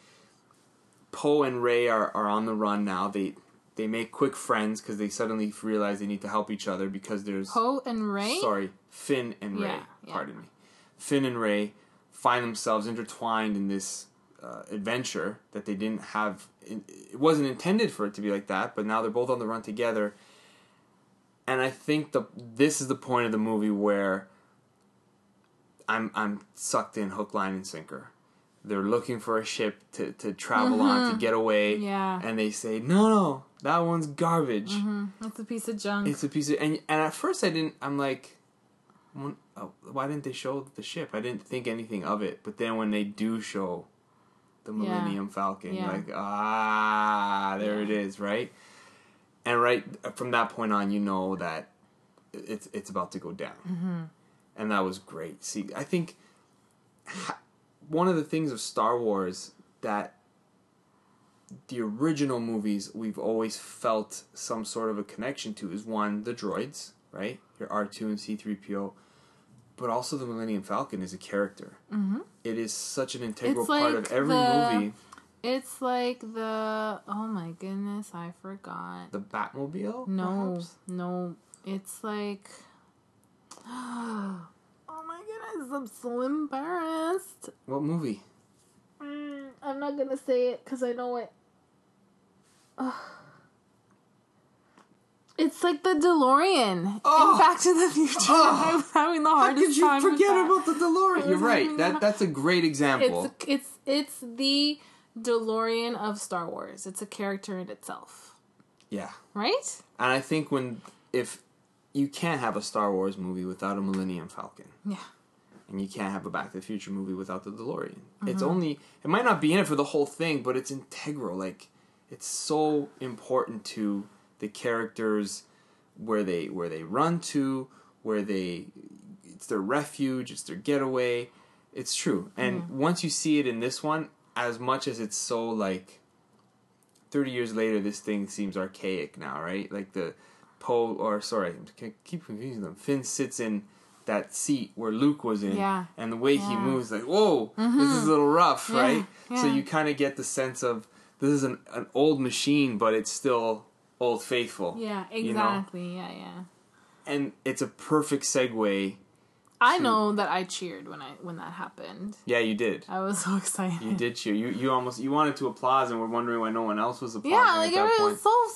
Poe and Rey are, are on the run now. They they make quick friends because they suddenly realize they need to help each other because there's Poe and Rey. Sorry, Finn and Rey. Yeah, yeah. Pardon me. Finn and Rey find themselves intertwined in this uh, adventure that they didn't have. It wasn't intended for it to be like that, but now they're both on the run together. And I think the this is the point of the movie where I'm I'm sucked in hook, line, and sinker. They're looking for a ship to, to travel on to get away, Yeah. and they say, "No, no, that one's garbage. It's a piece of junk. It's a piece of." And and at first I didn't. I'm like, "Well, oh, why didn't they show the ship? I didn't think anything of it. But then when they do show the Millennium Falcon, Yeah. like, ah, there Yeah. it is, right? And right from that point on, you know that it's it's about to go down, Mm-hmm. and that was great. See, I think ha- one of the things of Star Wars that the original movies we've always felt some sort of a connection to is one, the droids, right? Your R two and C three P O, but also the Millennium Falcon is a character. Mm-hmm. It is such an integral It's part like of every the- movie. It's like the oh my goodness, I forgot. The Batmobile? No, perhaps? no, it's like oh my goodness, I'm so embarrassed. What movie? Mm, I'm not gonna say it because I know it. Ugh. It's like the DeLorean Oh. in Back to the Future. Oh. I'm having the How hardest could you time with forget that. about the DeLorean? I You're was right. having That a- that's a great example. It's it's it's the DeLorean of Star Wars. It's a character in itself, yeah. right? And I think when if you can't have a Star Wars movie without a Millennium Falcon. Yeah. And you can't have a Back to the Future movie without the DeLorean. Mm-hmm. It's only it might not be in it for the whole thing, but it's integral. Like it's so important to the characters where they where they run to, where they it's their refuge, it's their getaway. It's true. And mm-hmm. once you see it in this one, as much as it's so like thirty years later, this thing seems archaic now, right? Like the Poe, or sorry, I keep confusing them. Finn sits in that seat where Luke was in, yeah. and the way yeah. he moves, like, whoa, mm-hmm. this is a little rough, yeah. right? Yeah. So you kind of get the sense of this is an, an old machine, but it's still Old Faithful. Yeah, exactly. You know? Yeah, yeah. And it's a perfect segue. I to, know that I cheered when I when that happened. Yeah, you did. I was so excited. You did cheer. You you almost you wanted to applause, and were wondering why no one else was applauding. Yeah, like at that it point. was so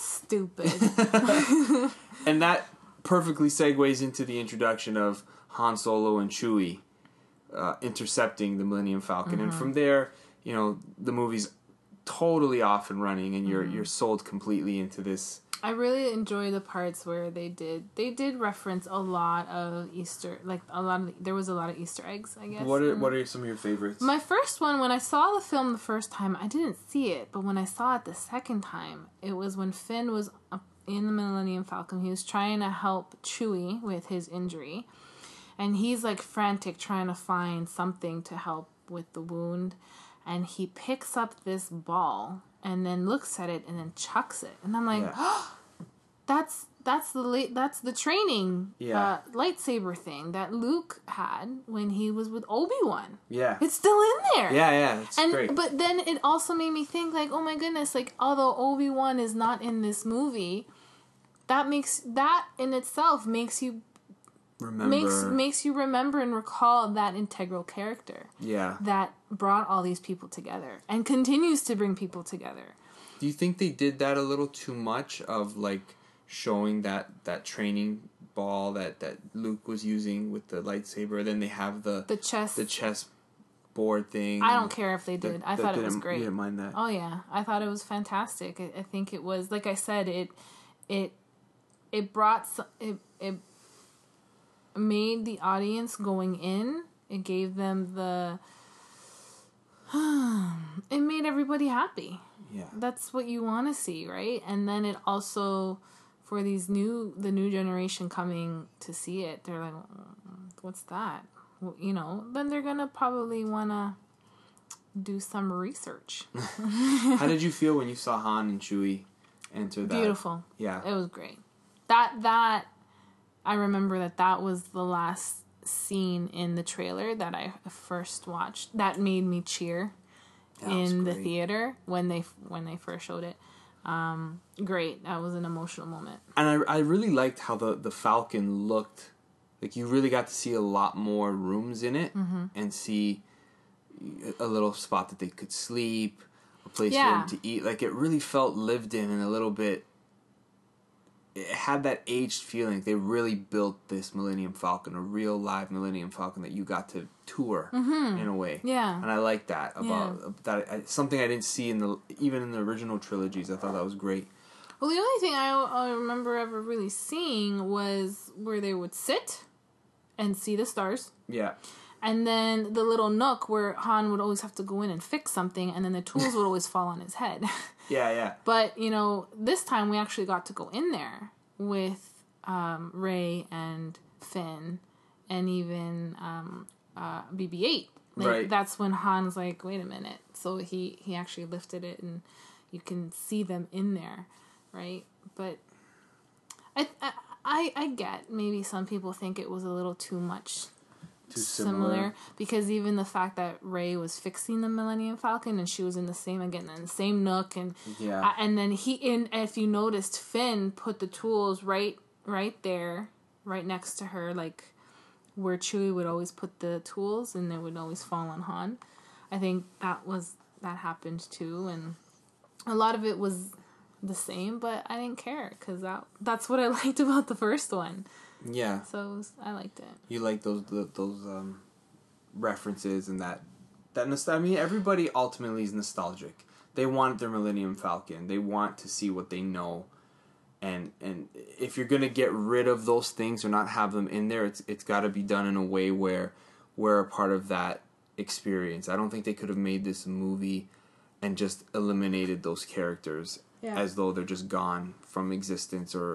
stupid. And that perfectly segues into the introduction of Han Solo and Chewie uh, intercepting the Millennium Falcon, mm-hmm. and from there, you know, the movie's totally off and running, and you're mm-hmm. you're sold completely into this. I really enjoy the parts where they did they did reference a lot of Easter, like a lot of there was a lot of Easter eggs, I guess. What are what are some of your favorites? My first one, when I saw the film the first time, I didn't see it, but when I saw it the second time, it was when Finn was in the Millennium Falcon. He was trying to help Chewie with his injury, and he's like frantic trying to find something to help with the wound, and he picks up this ball and then looks at it and then chucks it, and I'm like, yeah. oh, that's that's the la- that's the training yeah. uh, lightsaber thing that Luke had when he was with Obi-Wan. Yeah, it's still in there. Yeah, yeah, it's and, great. But then it also made me think, like, oh my goodness, like although Obi-Wan is not in this movie, that makes that in itself makes you. Remember. Makes makes you remember and recall that integral character. Yeah. That brought all these people together and continues to bring people together. Do you think they did that a little too much of like showing that, that training ball that, that Luke was using with the lightsaber? Then they have the the chess the chess board thing. I don't care if they did. That, I that thought it was great. You didn't mind that? Oh yeah, I thought it was fantastic. I, I think it was, like I said, it it it brought it it. made the audience going in, it gave them the it made everybody happy. Yeah. That's what you want to see, right? And then it also, for these new the new generation coming to see it, they're like, what's that? Well, you know, then they're gonna probably wanna do some research. How did you feel when you saw Han and Chewie enter that? Beautiful. Yeah. It was great. That that I remember that that was the last scene in the trailer that I first watched. That made me cheer that in the theater when they when they first showed it. Um, great. That was an emotional moment. And I, I really liked how the, the Falcon looked. Like, you really got to see a lot more rooms in it, mm-hmm. and see a little spot that they could sleep, a place yeah. for them to eat. Like, it really felt lived in and a little bit... It had that aged feeling. They really built this Millennium Falcon, a real live Millennium Falcon that you got to tour mm-hmm. in a way. Yeah, and I like that about yeah. that. I, something I didn't see in the even in the original trilogies. I thought that was great. Well, the only thing I, I remember ever really seeing was where they would sit and see the stars. Yeah. And then the little nook where Han would always have to go in and fix something, and then the tools would always fall on his head. Yeah, yeah. But, you know, this time we actually got to go in there with um, Rey and Finn and even um, uh, B B eight. Like, right. That's when Han's like, wait a minute. So he, he actually lifted it, and you can see them in there, right? But I, I, I get maybe some people think it was a little too much. Too similar. similar, because even the fact that Rey was fixing the Millennium Falcon and she was in the same again in the same nook, and yeah, uh, and then he in if you noticed, Finn put the tools right right there, right next to her, like where Chewie would always put the tools, and they would always fall on Han. I think that was that happened too, and a lot of it was the same, but I didn't care because that that's what I liked about the first one. Yeah. So it was, I liked it. You like those those um, references and that that nostalgia. I mean, everybody ultimately is nostalgic. They want their Millennium Falcon. They want to see what they know, and and if you're gonna get rid of those things or not have them in there, it's it's got to be done in a way where we're a part of that experience. I don't think they could have made this movie and just eliminated those characters yeah. as though they're just gone from existence or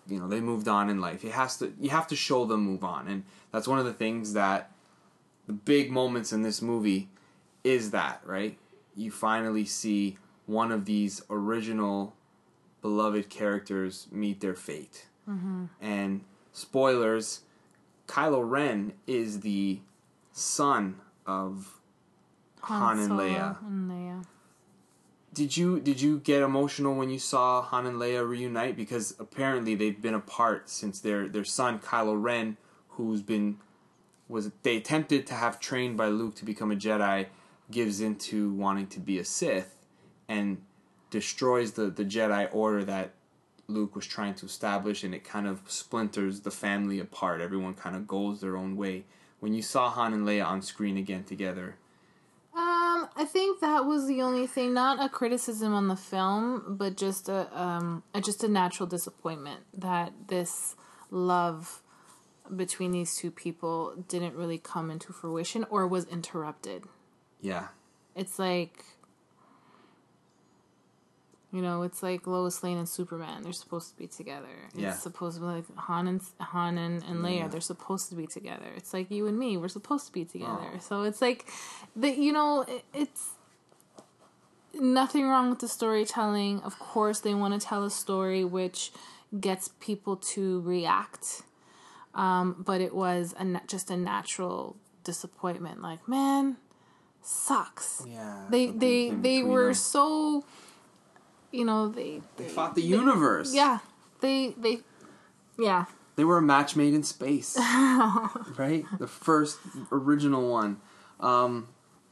you know, they moved on in life. It has to, you have to show them move on. And that's one of the things that the big moments in this movie is that, right? You finally see one of these original beloved characters meet their fate. Mm-hmm. And spoilers, Kylo Ren is the son of Han, Han and Leia. and Leia. Did you did you get emotional when you saw Han and Leia reunite? Because apparently they've been apart since their their son Kylo Ren, who's been was they attempted to have trained by Luke to become a Jedi, gives into wanting to be a Sith, and destroys the the Jedi Order that Luke was trying to establish, and it kind of splinters the family apart. Everyone kind of goes their own way. When you saw Han and Leia on screen again together. Um, I think that was the only thing, not a criticism on the film, but just a um a, just a natural disappointment that this love between these two people didn't really come into fruition or was interrupted. Yeah. It's like, you know, it's like Lois Lane and Superman. They're supposed to be together. Yeah. It's supposed to be like Han and Han and, and Leia. Yeah. They're supposed to be together. It's like you and me. We're supposed to be together. Oh. So it's like, the, you know, it, it's nothing wrong with the storytelling. Of course, they want to tell a story which gets people to react. Um, but it was a, just a natural disappointment. Like, man, sucks. Yeah. They they they were them. so. You know, they... They, they fought the they, universe. Yeah. They, they... Yeah. They were a match made in space. Right? The first original one. Um,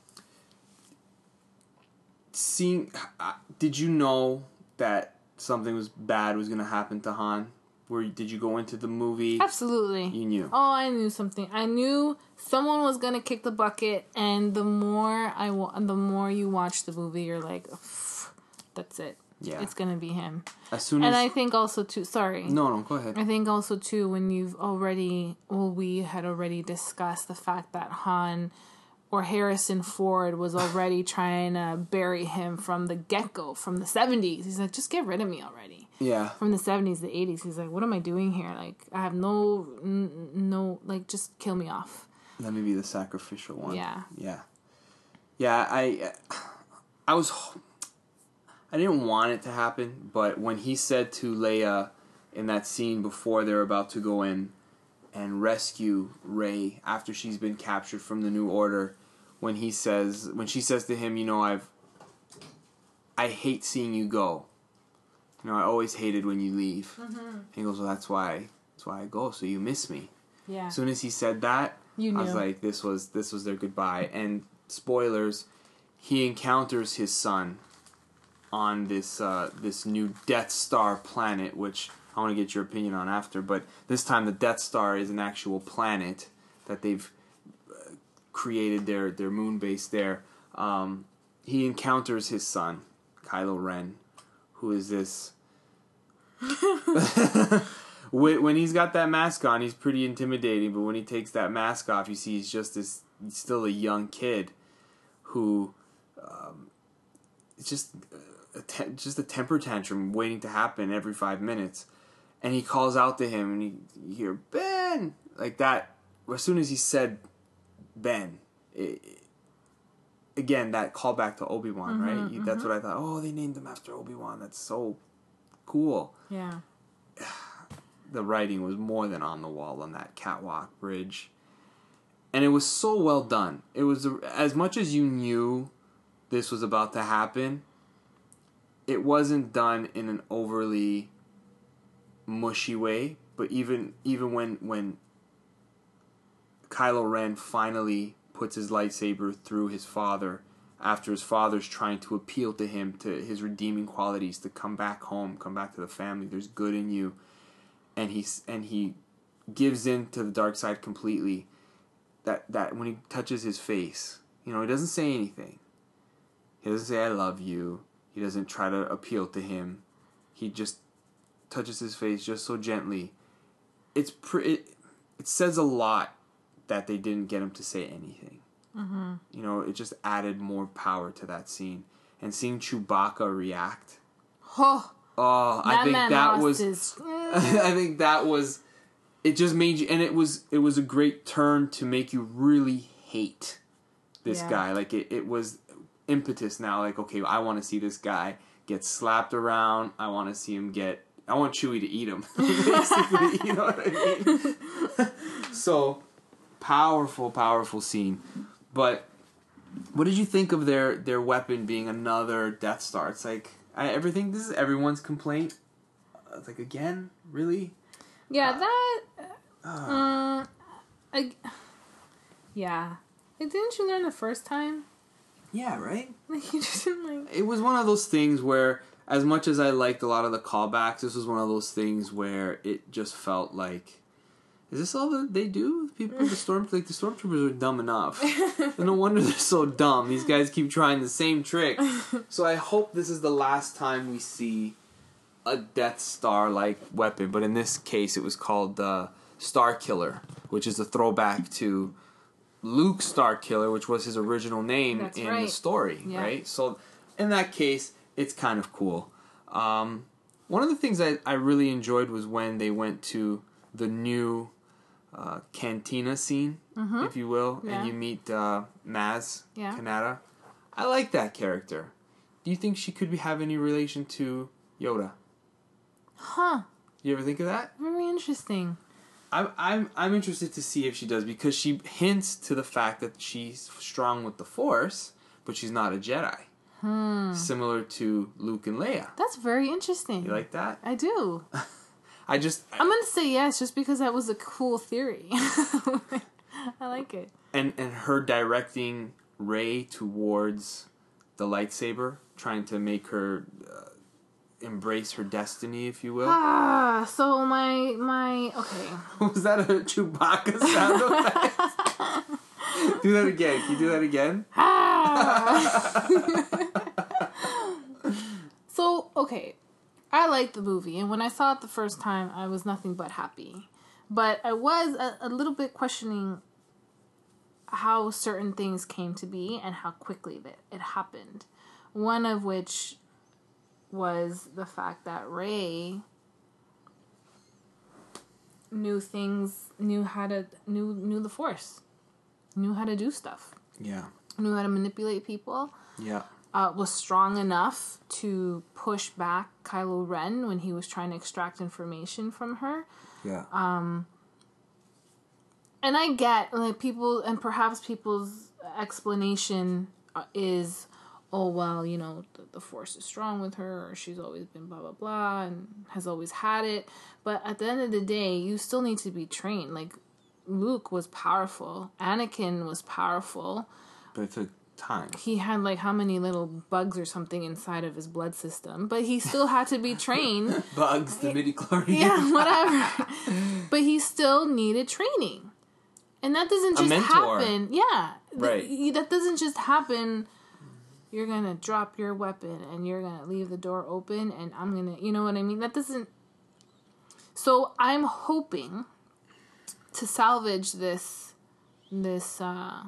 seeing... Uh, did you know that something was bad was going to happen to Han? Where Did you go into the movie? Absolutely. You knew. Oh, I knew something. I knew someone was going to kick the bucket, and the more I wa- the more you watch the movie, you're like, that's it. Yeah. It's going to be him. As soon as... And I think also, too... Sorry. No, no, go ahead. I think also, too, when you've already... Well, we had already discussed the fact that Han or Harrison Ford was already trying to bury him from the get-go, from the seventies. He's like, just get rid of me already. Yeah. From the seventies, the eighties. He's like, what am I doing here? Like, I have no... N- no... Like, just kill me off. Let me be the sacrificial one. Yeah. Yeah. Yeah, I... I was... I didn't want it to happen, but when he said to Leia in that scene before they're about to go in and rescue Rey after she's been captured from the New Order, when he says, when she says to him, you know, I've, I hate seeing you go. You know, I always hated when you leave. Mm-hmm. And he goes, well, that's why, that's why I go, so you miss me. Yeah. As soon as he said that, you knew. I was like, this was, this was their goodbye. And spoilers, he encounters his son on this uh, this new Death Star planet, which I want to get your opinion on after, but this time the Death Star is an actual planet that they've uh, created their, their moon base there. Um, he encounters his son, Kylo Ren, who is this... when he's got that mask on, he's pretty intimidating, but when he takes that mask off, you see he's just this, he's still a young kid who um, is just... A te- just a temper tantrum waiting to happen every five minutes. And he calls out to him, and you, you hear, Ben! Like that. As soon as he said Ben, it, it, again, that callback to Obi-Wan, mm-hmm, right? Mm-hmm. That's what I thought. Oh, they named him after Obi-Wan. That's so cool. Yeah. The writing was more than on the wall on that catwalk bridge. And it was so well done. It was, as much as you knew this was about to happen, it wasn't done in an overly mushy way, but even even when when Kylo Ren finally puts his lightsaber through his father, after his father's trying to appeal to him, to his redeeming qualities, to come back home, come back to the family, there's good in you, and he's and he gives in to the dark side completely, that, that when he touches his face, you know, he doesn't say anything. He doesn't say, I love you. He doesn't try to appeal to him. He just touches his face just so gently. It's pre- it, it says a lot that they didn't get him to say anything. Mm-hmm. You know, it just added more power to that scene. And seeing Chewbacca react. Oh, Oh, I think man that lost was. his- I think that was. It just made you, and it was it was a great turn to make you really hate this Yeah. guy. Like it, it was impetus now. Like, okay, I want to see this guy get slapped around. I want to see him get. I want Chewie to eat him. Basically, you know what I mean? So powerful, powerful scene. But what did you think of their their weapon being another Death Star? It's like I, everything. This is everyone's complaint. It's like again, really. Yeah, that. Uh, Uh, I, yeah. Like, didn't you learn the first time? yeah, right. Like, you just didn't like. It was one of those things where, as much as I liked a lot of the callbacks, this was one of those things where it just felt like, is this all that they do? People, the storm, like the stormtroopers are dumb enough. And no wonder they're so dumb. These guys keep trying the same trick. So I hope this is the last time we see a Death Star like weapon. But in this case, it was called the uh, Star Killer, which is a throwback to Luke Starkiller, which was his original name That's in right. the story, Yeah. right? So in that case, it's kind of cool. Um, one of the things I, I really enjoyed was when they went to the new uh, cantina scene, Mm-hmm. if you will, Yeah. and you meet uh, Maz Yeah. Kanata. I like that character. Do you think she could be, have any relation to Yoda? Huh. You ever think of that? Very interesting. I'm I'm I'm interested to see if she does, because she hints to the fact that she's strong with the Force, but she's not a Jedi. Hmm. Similar to Luke and Leia. That's very interesting. You like that? I do. I just I'm gonna say yes, just because that was a cool theory. I like it. and and her directing Rey towards the lightsaber, trying to make her uh, embrace her destiny, if you will. Ah, so my my okay. Was that a Chewbacca sound effect? Do that again. Can you do that again? Ah. So okay, I liked the movie, and when I saw it the first time, I was nothing but happy. But I was a, a little bit questioning how certain things came to be and how quickly that it happened. One of which was the fact that Rey knew things, knew how to, knew knew the Force, knew how to do stuff, Yeah. knew how to manipulate people. Yeah. Uh, was strong enough to push back Kylo Ren when he was trying to extract information from her. Yeah. And I get, like, people, and perhaps people's explanation uh, is, oh, well, you know, the, the Force is strong with her, or she's always been blah, blah, blah, and has always had it. But at the end of the day, you still need to be trained. Like, Luke was powerful. Anakin was powerful. But it took time. He had, like, how many little bugs or something inside of his blood system. But he still had to be trained. Bugs, the midi-chlorians. Yeah, whatever. But he still needed training. And that doesn't A just mentor. happen. Yeah. Right. Th- that doesn't just happen. You're going to drop your weapon and you're going to leave the door open and I'm going to, you know what I mean? That doesn't. So I'm hoping to salvage this, this, uh,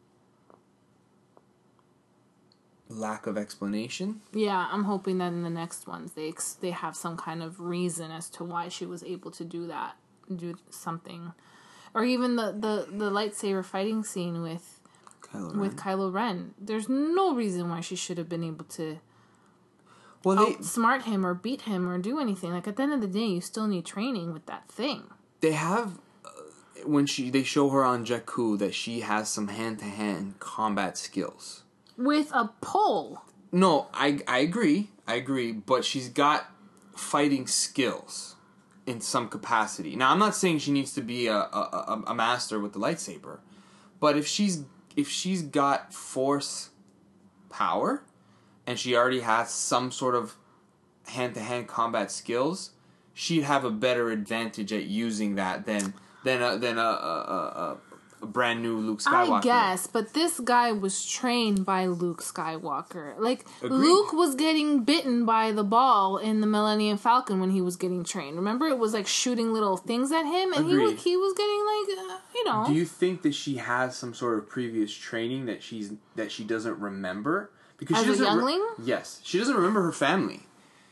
Lack of explanation. yeah, I'm hoping that in the next ones they ex- they have some kind of reason as to why she was able to do that, do something, or even the the, the lightsaber fighting scene with Kylo Ren. with Kylo Ren. There's no reason why she should have been able to Well, they outsmart him or beat him or do anything. Like, at the end of the day, you still need training with that thing. they have uh, when she they show her on Jakku that she has some hand to hand combat skills. With a pole. No, I I agree, I agree, but she's got fighting skills in some capacity. Now, I'm not saying she needs to be a a, a master with the lightsaber, but if she's if she's got force power and she already has some sort of hand to hand combat skills, she'd have a better advantage at using that than than a, than a, a, a, a brand new Luke Skywalker. I guess, but this guy was trained by Luke Skywalker. Like, Agreed. Luke was getting bitten by the ball in the Millennium Falcon when he was getting trained. Remember, it was like shooting little things at him, and he Agreed. was, he was getting like, uh, you know. Do you think that she has some sort of previous training that she's that she doesn't remember? Because As she a doesn't re- youngling? yes, she doesn't remember her family.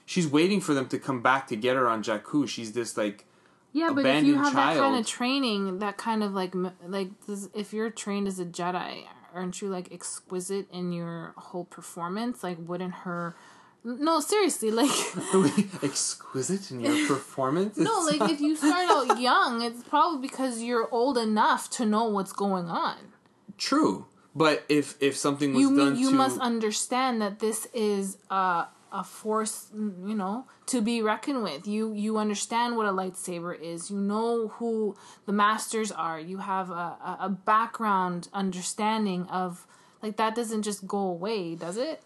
she's waiting for them to come back to get her on Jakku. She's this like yeah, but if you have child. that kind of training, that kind of like like this, if you're trained as a Jedi, aren't you like exquisite in your whole performance? Like, wouldn't her? No, seriously, like exquisite in your performance. No, like if you start out young, it's probably because you're old enough to know what's going on. True, but if if something was you done, you to... must understand that this is a a force, you know, to be reckoned with. You you understand what a lightsaber is. You know who the masters are. You have a a, a background understanding of like that. Doesn't just go away, does it?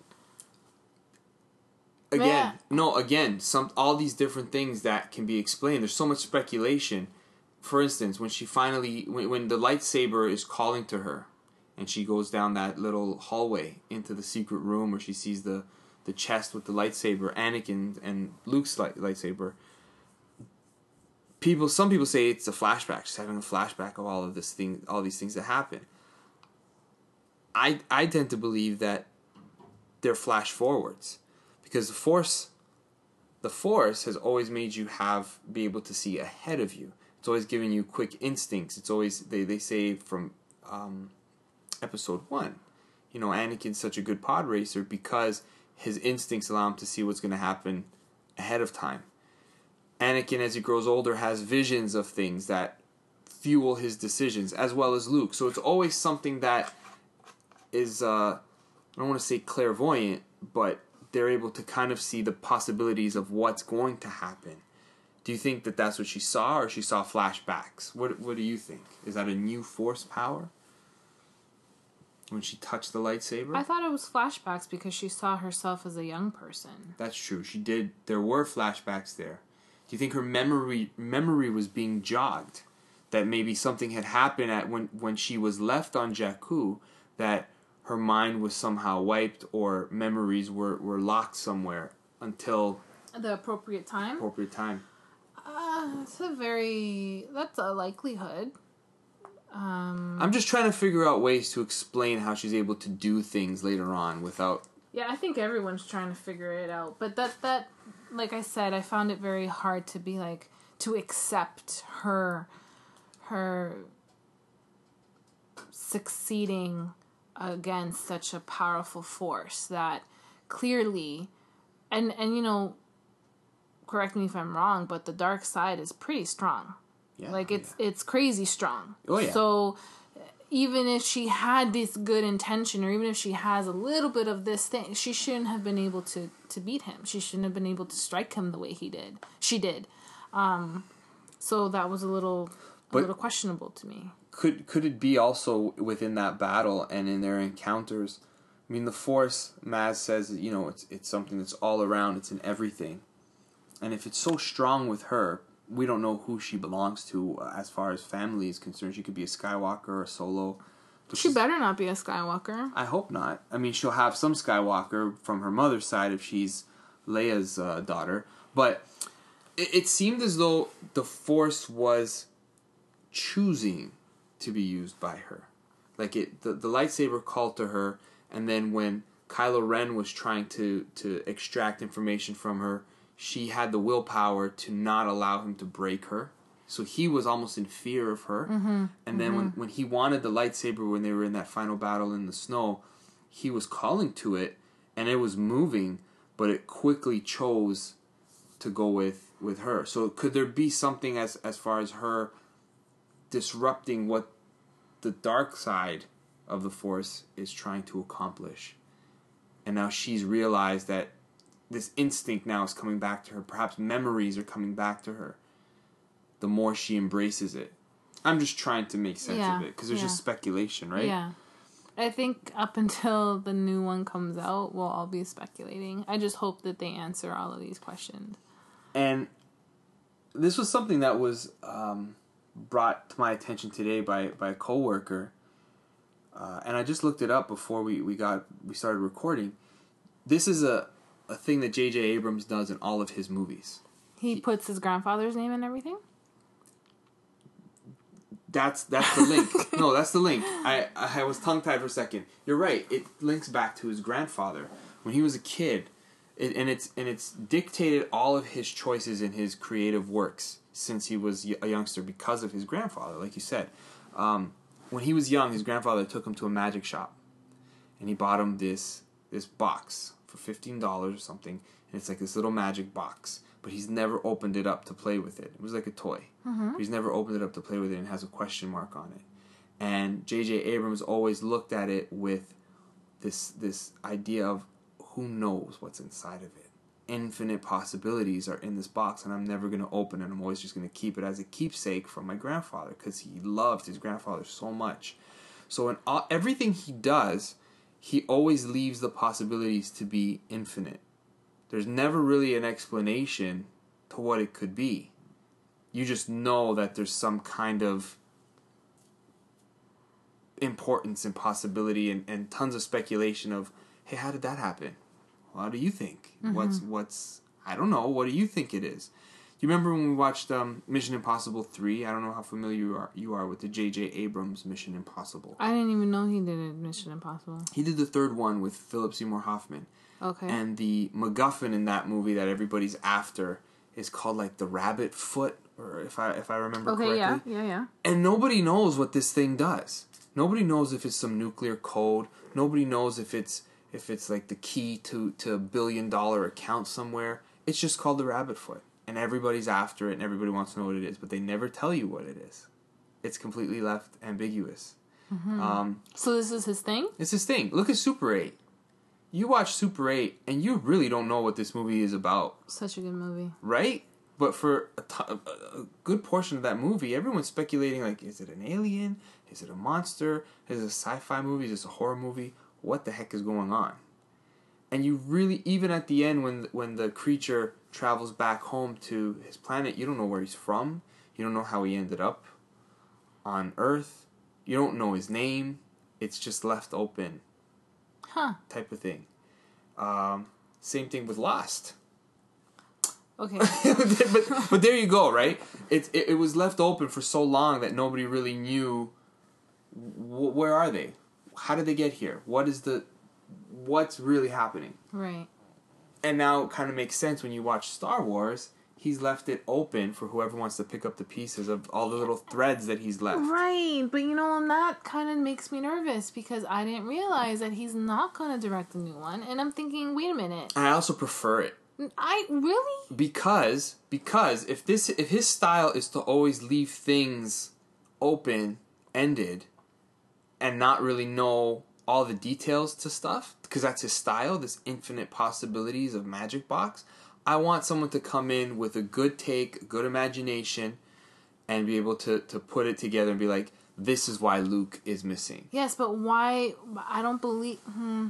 Again, yeah. no, again, some all these different things that can be explained. There's so much speculation. For instance, when she finally, when, when the lightsaber is calling to her, and she goes down that little hallway into the secret room where she sees the, the chest with the lightsaber, Anakin and Luke's light, lightsaber. People, some people say it's a flashback. She's having a flashback of all of this thing, all these things that happen. I I tend to believe that they're flash forwards. Because the Force, the Force has always made you have be able to see ahead of you. It's always giving you quick instincts. It's always they, they say from um, episode one, you know, Anakin's such a good pod racer because his instincts allow him to see what's going to happen ahead of time. Anakin, as he grows older, has visions of things that fuel his decisions, as well as Luke. So it's always something that is uh, I don't want to say clairvoyant, but they're able to kind of see the possibilities of what's going to happen. Do you think that that's what she saw, or she saw flashbacks? What What do you think? Is that a new Force power? When she touched the lightsaber? I thought it was flashbacks because she saw herself as a young person. That's true. She did. There were flashbacks there. Do you think her memory memory was being jogged? That maybe something had happened at when, when she was left on Jakku that her mind was somehow wiped or memories were, were locked somewhere until the appropriate time. Appropriate time. Uh, it's a very that's a likelihood. Um, I'm just trying to figure out ways to explain how she's able to do things later on without. Yeah, I think everyone's trying to figure it out, but that that like I said, I found it very hard to be like to accept her her succeeding against such a powerful force that clearly, and and you know, correct me if I'm wrong, but the dark side is pretty strong. Yeah, like it's yeah. it's crazy strong. Oh yeah. So even if she had this good intention, or even if she has a little bit of this thing, she shouldn't have been able to to beat him. She shouldn't have been able to strike him the way he did. She did. Um, so that was a little a but, little questionable to me. Could could it be also within that battle and in their encounters? I mean, the Force, Maz says, you know, it's it's something that's all around. It's in everything. And if it's so strong with her, we don't know who she belongs to uh, as far as family is concerned. She could be a Skywalker or a Solo. She better not be a Skywalker. I hope not. I mean, she'll have some Skywalker from her mother's side if she's Leia's uh, daughter. But it, it seemed as though the Force was choosing to be used by her. Like, it, the, the lightsaber called to her, and then when Kylo Ren was trying to, to extract information from her, she had the willpower to not allow him to break her. So he was almost in fear of her. Mm-hmm. And then mm-hmm. when, when he wanted the lightsaber when they were in that final battle in the snow, he was calling to it, and it was moving, but it quickly chose to go with, with her. So could there be something as, as far as her disrupting what the dark side of the Force is trying to accomplish? And now she's realized that this instinct now is coming back to her. Perhaps memories are coming back to her. The more she embraces it. I'm just trying to make sense yeah, of it. Because there's yeah. just speculation, right? Yeah. I think up until the new one comes out, we'll all be speculating. I just hope that they answer all of these questions. And this was something that was um, brought to my attention today by, by a coworker. Uh, and I just looked it up before we, we got we started recording. This is a, a thing that J J Abrams does in all of his movies. He, he puts his grandfather's name in everything? That's that's the link. No, that's the link. I, I was tongue-tied for a second. You're right. It links back to his grandfather. When he was a kid, it, and it's and it's dictated all of his choices in his creative works since he was a youngster because of his grandfather. Like you said, um, when he was young, his grandfather took him to a magic shop, and he bought him this this box for fifteen dollars or something, and it's like this little magic box. But he's never opened it up to play with it. It was like a toy. Mm-hmm. But he's never opened it up to play with it, and it has a question mark on it. And J J. Abrams always looked at it with this this idea of who knows what's inside of it. Infinite possibilities are in this box, and I'm never going to open it. I'm always just going to keep it as a keepsake from my grandfather because he loved his grandfather so much. So in all, everything he does, he always leaves the possibilities to be infinite. There's never really an explanation to what it could be. You just know that there's some kind of importance and possibility and, and tons of speculation of, hey, how did that happen? Well, how do you think? Mm-hmm. What's, what's, I don't know, what do you think it is? Do you remember when we watched um, Mission Impossible three? I don't know how familiar you are, you are with the J J. Abrams Mission Impossible. I didn't even know he did a Mission Impossible. He did the third one with Philip Seymour Hoffman. Okay. And the MacGuffin in that movie that everybody's after is called like the Rabbit Foot, or if I if I remember okay, correctly. Okay, yeah, yeah, yeah. And nobody knows what this thing does. Nobody knows if it's some nuclear code. Nobody knows if it's if it's like the key to, to a billion dollar account somewhere. It's just called the Rabbit Foot. And everybody's after it and everybody wants to know what it is, but they never tell you what it is. It's completely left ambiguous. Mm-hmm. Um, so this is his thing? It's his thing. Look at Super eight. You watch Super eight, and you really don't know what this movie is about. Such a good movie. Right? But for a, t- a good portion of that movie, everyone's speculating, like, is it an alien? Is it a monster? Is it a sci-fi movie? Is it a horror movie? What the heck is going on? And you really, even at the end, when when the creature travels back home to his planet, you don't know where he's from. You don't know how he ended up on Earth. You don't know his name. It's just left open. Huh. Type of thing. Um, same thing with Lost. Okay. but but there you go, right? It, it it was left open for so long that nobody really knew wh- where are they? How did they get here? What is the what's really happening? Right. And now it kind of makes sense when you watch Star Wars. He's left it open for whoever wants to pick up the pieces of all the little threads that he's left. Right, but you know, and that kind of makes me nervous because I didn't realize that he's not going to direct the new one. And I'm thinking, wait a minute. I also prefer it. I really? Because, because if this, if his style is to always leave things open-ended and not really know all the details to stuff, because that's his style, this infinite possibilities of Magic Box, I want someone to come in with a good take, a good imagination, and be able to, to put it together and be like, this is why Luke is missing. Yes, but why? I don't believe... Hmm.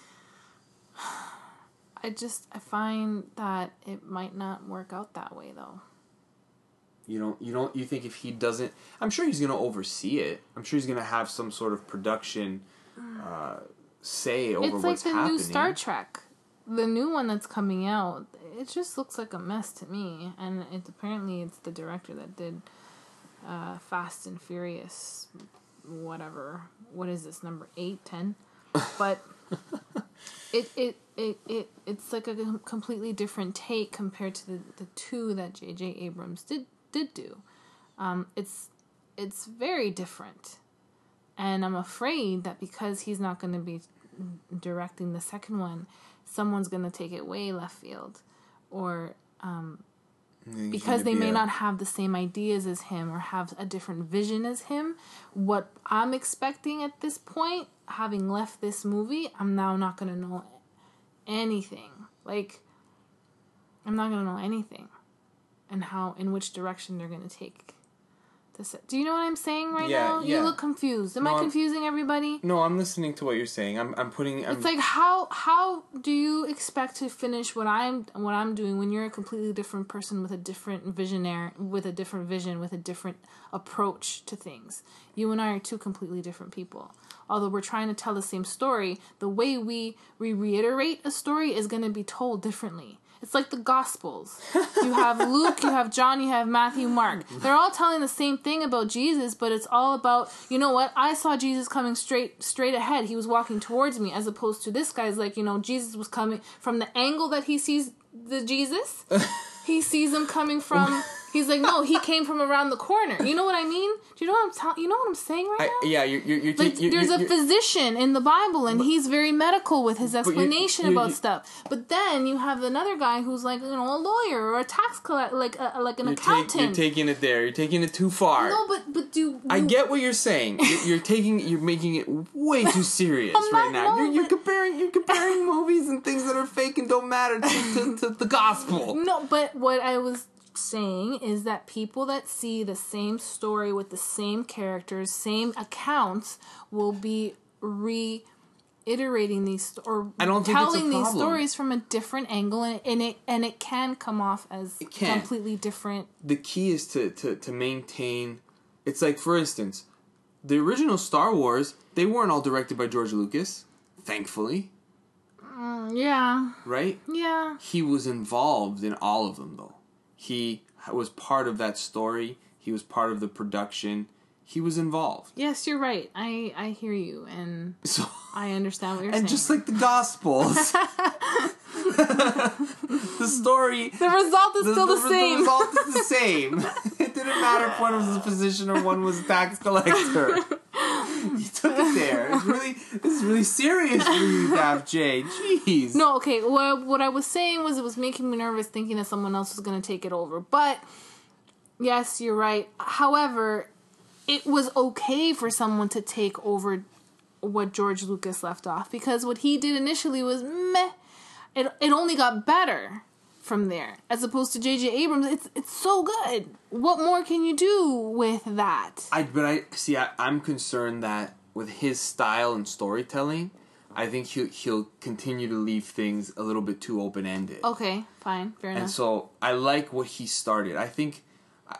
I just, I find that it might not work out that way, though. You don't, you don't, you think if he doesn't... I'm sure he's going to oversee it. I'm sure he's going to have some sort of production uh, say over it's what's like the happening. new Star Trek. The new one that's coming out, it just looks like a mess to me. And it's apparently it's the director that did uh, Fast and Furious, whatever. What is this, number eight, ten? But it, it, it, it, it's like a completely different take compared to the, the two that J J. Abrams did, did do. Um, it's, it's very different. And I'm afraid that because he's not going to be directing the second one, someone's going to take it way left field. Or um, because they be may a... not have the same ideas as him or have a different vision as him. What I'm expecting at this point, having left this movie, I'm now not going to know anything. Like, I'm not going to know anything. And how, in which direction they're going to take this. Do you know what I'm saying right yeah, now? Yeah. You look confused. Am no, I confusing I'm, everybody? No, I'm listening to what you're saying. I'm I'm putting I'm, It's like how how do you expect to finish what I'm what I'm doing when you're a completely different person with a different visionary with a different vision, with a different approach to things. You and I are two completely different people. Although we're trying to tell the same story, the way we, we reiterate a story is going to be told differently. It's like the Gospels. You have Luke, you have John, you have Matthew, Mark. They're all telling the same thing about Jesus, but it's all about, you know what? I saw Jesus coming straight straight ahead. He was walking towards me, as opposed to this guy's like, you know, Jesus was coming from the angle that he sees the Jesus. He sees him coming from... He's like, no, he came from around the corner. You know what I mean? Do you know what I'm ta- You know what I'm saying right I, now? yeah, you're you're, you're, like, you're there's you're, a physician in the Bible, and but, he's very medical with his explanation you're, you're, about you're, stuff. But then you have another guy who's like, you know, a lawyer or a tax collector, like a, like an you're accountant. Take, you're taking it there. You're taking it too far. No, but but do you, I get what you're saying. You're, you're taking, you're making it way too serious I'm right not- now. no, you're, you're but- comparing, you're comparing movies and things that are fake and don't matter to, to, to the gospel. No, but what I was saying is that people that see the same story with the same characters, same accounts, will be reiterating these or I don't think it's a telling these problem. stories from a different angle, and, and it and it can come off as It can. completely different. The key is to, to, to maintain. It's like, for instance, the original Star Wars, they weren't all directed by George Lucas, thankfully, Mm, yeah, right? yeah. He was involved in all of them, though. He was part of that story. He was part of the production. He was involved. Yes, you're right. I, I hear you, and So, I understand what you're and saying. just like the Gospels, the story, the result is still the, the, same. The result is the same. It didn't matter if one was a physician or one was a tax collector. You took it there. It's really, this is really serious for you, Daft J. Jeez. No, okay. What what I was saying was it was making me nervous thinking that someone else was going to take it over. But yes, you're right. However, it was okay for someone to take over what George Lucas left off, because what he did initially was meh. It it only got better from there, as opposed to J J Abrams. It's it's so good. What more can you do with that? I but I see. I, I'm concerned that with his style and storytelling, I think he'll he'll continue to leave things a little bit too open ended. Okay, fine, fair enough. And so I like what he started. I think I,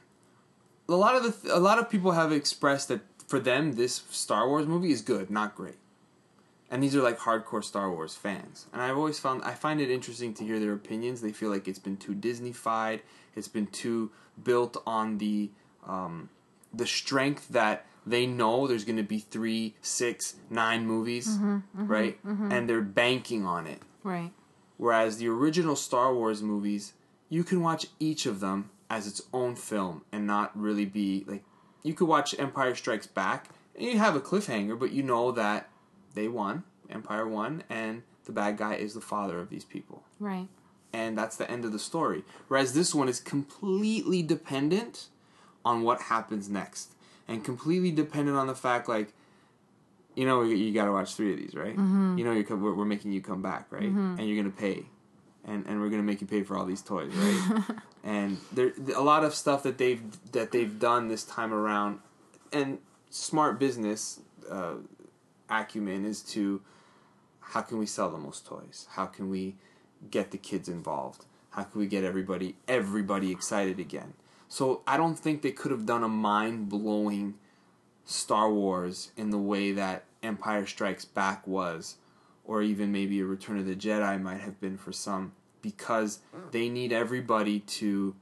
a lot of the a lot of people have expressed that for them this Star Wars movie is good, not great. And these are like hardcore Star Wars fans. And I've always found I find it interesting to hear their opinions. They feel like it's been too Disney-fied. It's been too built on the um, the strength that they know there's going to be three, six, nine movies, mm-hmm, mm-hmm, right? Mm-hmm. And they're banking on it. Right. Whereas the original Star Wars movies, you can watch each of them as its own film and not really be like, you could watch Empire Strikes Back and you have a cliffhanger, but you know that they won, Empire won, and the bad guy is the father of these people. Right. And that's the end of the story. Whereas this one is completely dependent on what happens next. And completely dependent on the fact, like, you know, you, you got to watch three of these, right? Mm-hmm. You know, you're, we're, we're making you come back, right? Mm-hmm. And you're going to pay. And and we're going to make you pay for all these toys, right? And there a lot of stuff that they've that they've done this time around, and smart business uh, acumen is to, how can we sell the most toys? How can we get the kids involved? How can we get everybody everybody excited again? So I don't think they could have done a mind-blowing Star Wars in the way that Empire Strikes Back was, or even maybe a Return of the Jedi might have been for some, because they need everybody to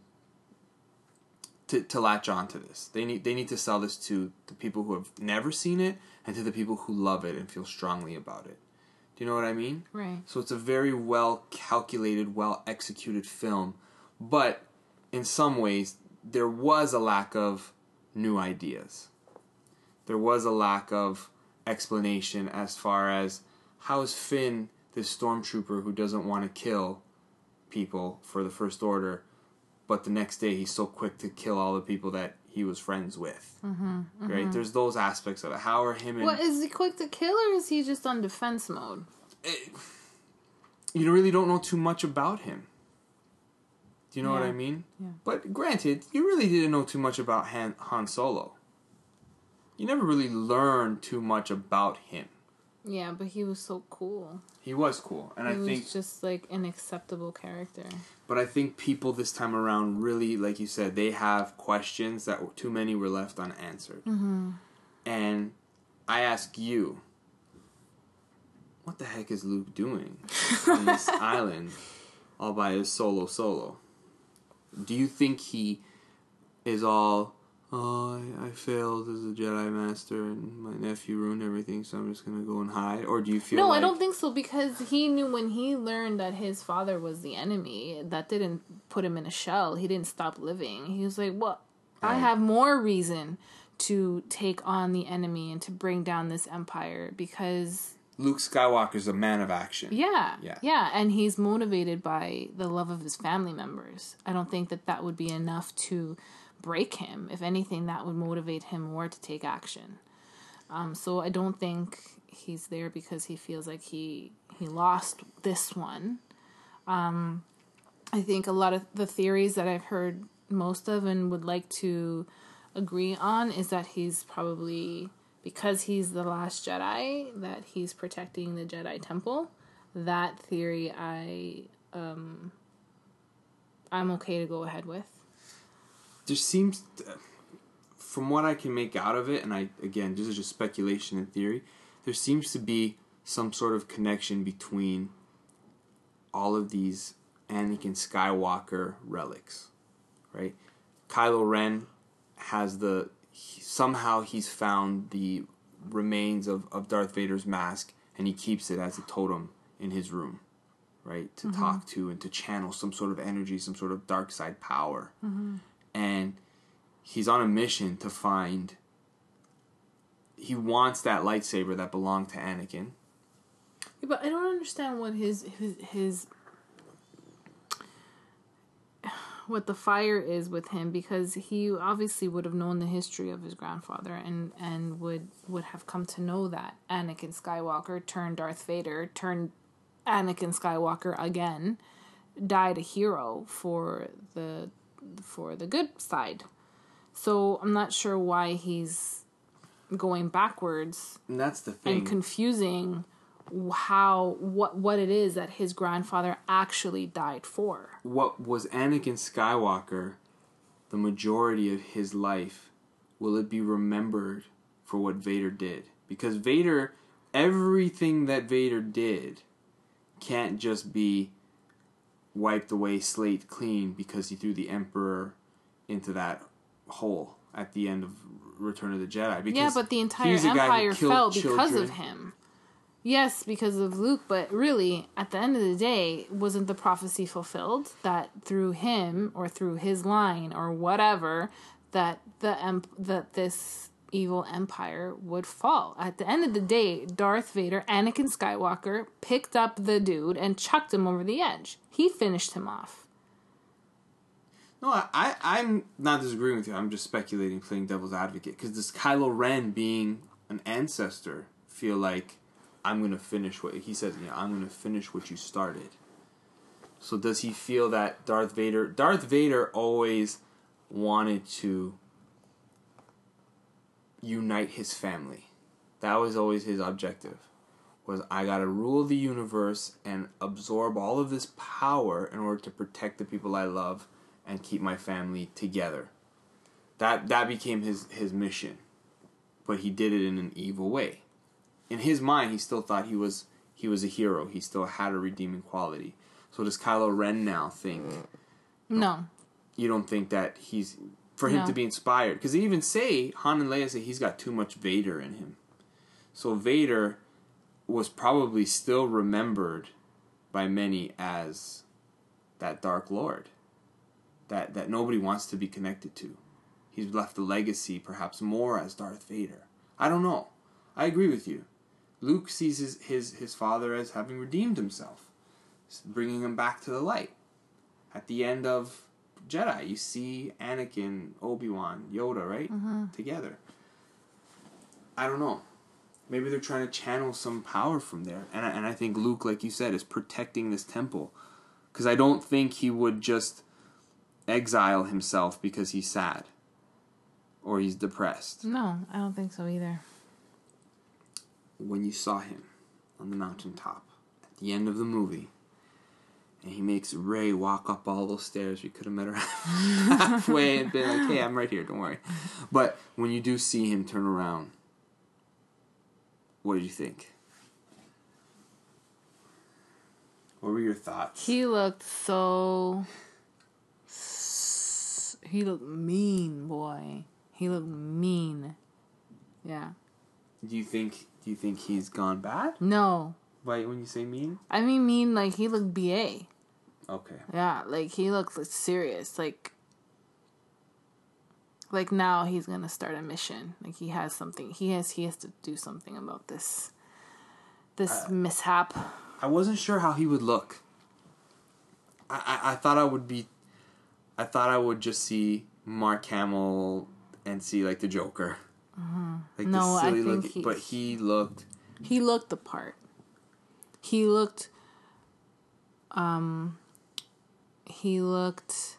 to to latch on to this. They need they need to sell this to the people who have never seen it and to the people who love it and feel strongly about it. Do you know what I mean? Right. So it's a very well calculated, well executed film, but in some ways there was a lack of new ideas. There was a lack of explanation as far as, how is Finn, this stormtrooper who doesn't want to kill people for the First Order, but the next day he's so quick to kill all the people that he was friends with. Mm-hmm, mm-hmm. Right? There's those aspects of it. How are him and... What, is he quick to kill, or is he just on defense mode? It, you really don't know too much about him. Do you know Yeah. what I mean? Yeah. But granted, you really didn't know too much about Han, Han Solo. You never really learned too much about him. Yeah, but he was so cool. He was cool, and he I was think... just like an acceptable character. But I think people this time around really, like you said, they have questions that too many were left unanswered. Mm-hmm. And I ask you, what the heck is Luke doing on this island all by his solo solo. Do you think he is all, oh, I, I failed as a Jedi Master and my nephew ruined everything, so I'm just going to go and hide? Or do you feel no, like... I don't think so, because he knew when he learned that his father was the enemy, that didn't put him in a shell. He didn't stop living. He was like, well, I have more reason to take on the enemy and to bring down this empire, because... Luke Skywalker's a man of action. Yeah, yeah, yeah, and he's motivated by the love of his family members. I don't think that that would be enough to break him. If anything, that would motivate him more to take action. Um, so I don't think he's there because he feels like he he lost this one. Um, I think a lot of the theories that I've heard most of and would like to agree on is that he's probably... because he's the last Jedi, that he's protecting the Jedi Temple. That theory I, um, I'm okay to go ahead with. There seems, to, from what I can make out of it, and I again, this is just speculation and theory, there seems to be some sort of connection between all of these Anakin Skywalker relics, right? Kylo Ren has the... somehow he's found the remains of, of Darth Vader's mask, and he keeps it as a totem in his room, right? To mm-hmm. talk to and to channel some sort of energy, some sort of dark side power. Mm-hmm. And he's on a mission to find... He wants that lightsaber that belonged to Anakin. Yeah, but I don't understand what his his his... what the fire is with him, because he obviously would have known the history of his grandfather and, and would, would have come to know that Anakin Skywalker turned Darth Vader, turned Anakin Skywalker again, died a hero for the for the good side. So I'm not sure why he's going backwards. And that's the thing. And confusing how what what it is that his grandfather actually died for. What was Anakin Skywalker the majority of his life? Will it be remembered for what Vader did? Because Vader, everything that Vader did can't just be wiped away, slate clean, because he threw the Emperor into that hole at the end of Return of the Jedi. Because yeah, but the entire empire fell because children. of him. Yes, because of Luke, but really, at the end of the day, wasn't the prophecy fulfilled that through him or through his line or whatever, that the emp- that this evil empire would fall? At the end of the day, Darth Vader, Anakin Skywalker, picked up the dude and chucked him over the edge. He finished him off. No, I, I'm not disagreeing with you. I'm just speculating, playing devil's advocate. Because does Kylo Ren, being an ancestor, feel like, I'm going to finish what... He says, you know, I'm going to finish what you started. So does he feel that Darth Vader... Darth Vader always wanted to unite his family. That was always his objective. Was, I got to rule the universe and absorb all of this power in order to protect the people I love and keep my family together. That that became his, his mission. But he did it in an evil way. In his mind, he still thought he was he was a hero. He still had a redeeming quality. So does Kylo Ren now think... No. You don't think that he's... For him no. to be inspired. Because they even say, Han and Leia say he's got too much Vader in him. So Vader was probably still remembered by many as that Dark Lord. That, that nobody wants to be connected to. He's left a legacy perhaps more as Darth Vader. I don't know. I agree with you. Luke sees his, his, his father as having redeemed himself, bringing him back to the light. At the end of Jedi, you see Anakin, Obi-Wan, Yoda, right? Mm-hmm. Together. I don't know. Maybe they're trying to channel some power from there. And I, and I think Luke, like you said, is protecting this temple. Because I don't think he would just exile himself because he's sad. Or he's depressed. No, I don't think so either. When you saw him on the mountaintop at the end of the movie, and he makes Rey walk up all those stairs, we could have met her halfway and been like, hey, I'm right here, don't worry. But when you do see him turn around, what did you think? What were your thoughts? He looked so... He looked mean, boy. He looked mean. Yeah. Do you think do you think he's gone bad? No. Why, when you say mean? I mean mean like he looked B A. Okay. Yeah, like he looked like, serious. Like like now he's gonna start a mission. Like he has something he has he has to do something about this this uh, mishap. I wasn't sure how he would look. I, I, I thought I would be I thought I would just see Mark Hamill and see like the Joker. Mm-hmm. Like no, the silly I think look, he, but he looked he looked the part. He looked um he looked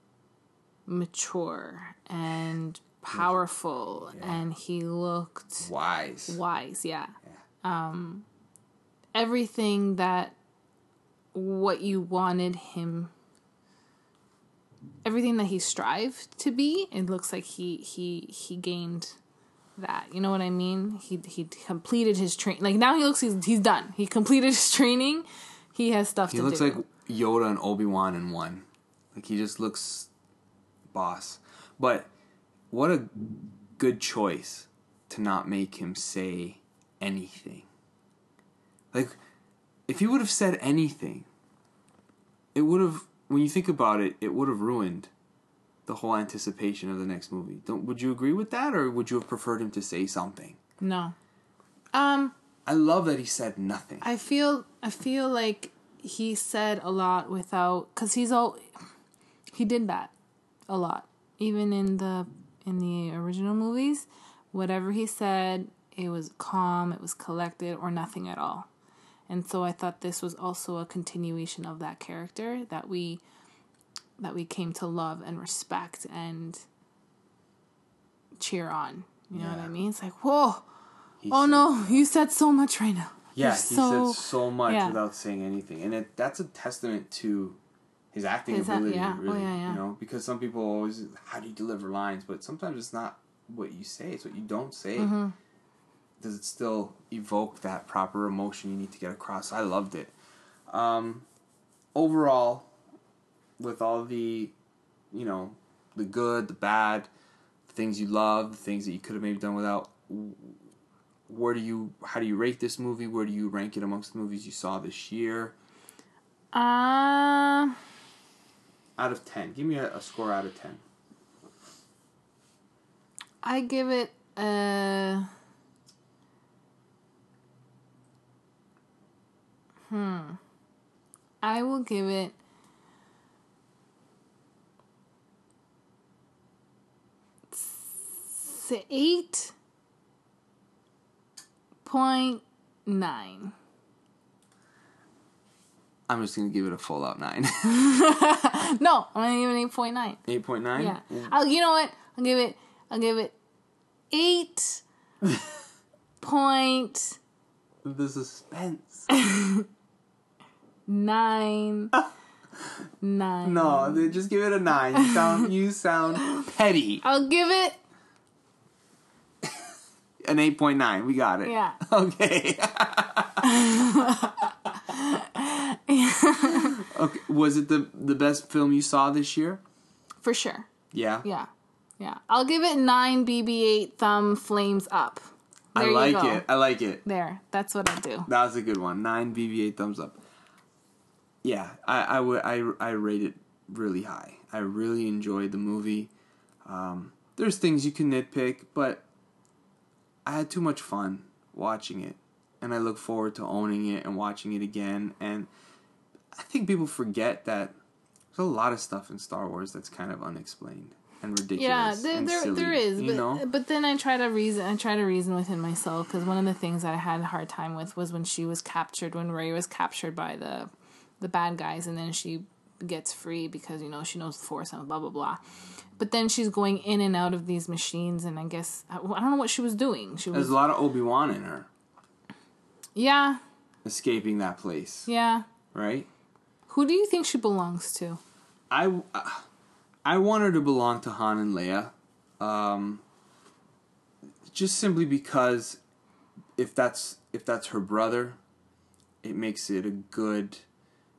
mature and powerful, yeah. And he looked wise. Wise, yeah. yeah. Um everything that what you wanted him everything that he strived to be, it looks like he he he gained that. You know what I mean? He he completed his train. Like now he looks he's he's done. He completed his training. He has stuff he to do. He looks like Yoda and Obi-Wan in one. Like he just looks boss. But what a good choice to not make him say anything. Like if he would have said anything, it would have, when you think about it, it would have ruined the whole anticipation of the next movie. Don't would you agree with that, or would you have preferred him to say something? No. Um I love that he said nothing. I feel I feel like he said a lot without, cuz he's all he did that a lot. Even in the in the original movies, whatever he said, it was calm, it was collected, or nothing at all. And so I thought this was also a continuation of that character that we that we came to love and respect and cheer on. You know yeah. what I mean? It's like, whoa, he oh no, you said so much right now. Yeah, You're he so, said so much yeah. without saying anything. And it, that's a testament to his acting his ability, ha- yeah. really. Oh, yeah, yeah. You know, because some people always, how do you deliver lines? But sometimes it's not what you say, it's what you don't say. Mm-hmm. Does it still evoke that proper emotion you need to get across? I loved it. Um, overall, with all the, you know, the good, the bad, the things you love, the things that you could have maybe done without, where do you, how do you rate this movie? Where do you rank it amongst the movies you saw this year? Uh... Out of ten. Give me a, a score out of ten. I give it a... Hmm. I will give it eight point nine. I'm just gonna give it a full out nine. No, I'm gonna give it eight point nine. Eight point nine. Yeah. Mm. I'll. You know what? I'll give it. I'll give it eight point. The suspense. Nine. Nine. No, just give it a nine. You sound, you sound petty. I'll give it an eight point nine. We got it. Yeah. Okay. Okay. Was it the the best film you saw this year? For sure. Yeah. Yeah. Yeah. I'll give it nine B B eight thumb flames up. There I like you go. it. I like it. There. That's what I do. That was a good one. Nine B B eight thumbs up. Yeah, I, I, would, I, I rate it really high. I really enjoyed the movie. Um, there's things you can nitpick, but I had too much fun watching it. And I look forward to owning it and watching it again. And I think people forget that there's a lot of stuff in Star Wars that's kind of unexplained and ridiculous. Yeah, there and there, silly, there is, you but know? but then I try to reason. I try to reason within myself, because one of the things that I had a hard time with was when she was captured, when Rey was captured by the the bad guys, and then she gets free because, you know, she knows the Force and blah blah blah. But then she's going in and out of these machines, and I guess I, I don't know what she was doing. She was, there's a lot of Obi-Wan in her. Yeah. Escaping that place. Yeah. Right? Who do you think she belongs to? I, I want her to belong to Han and Leia. Um, just simply because if that's if that's her brother, it makes it a good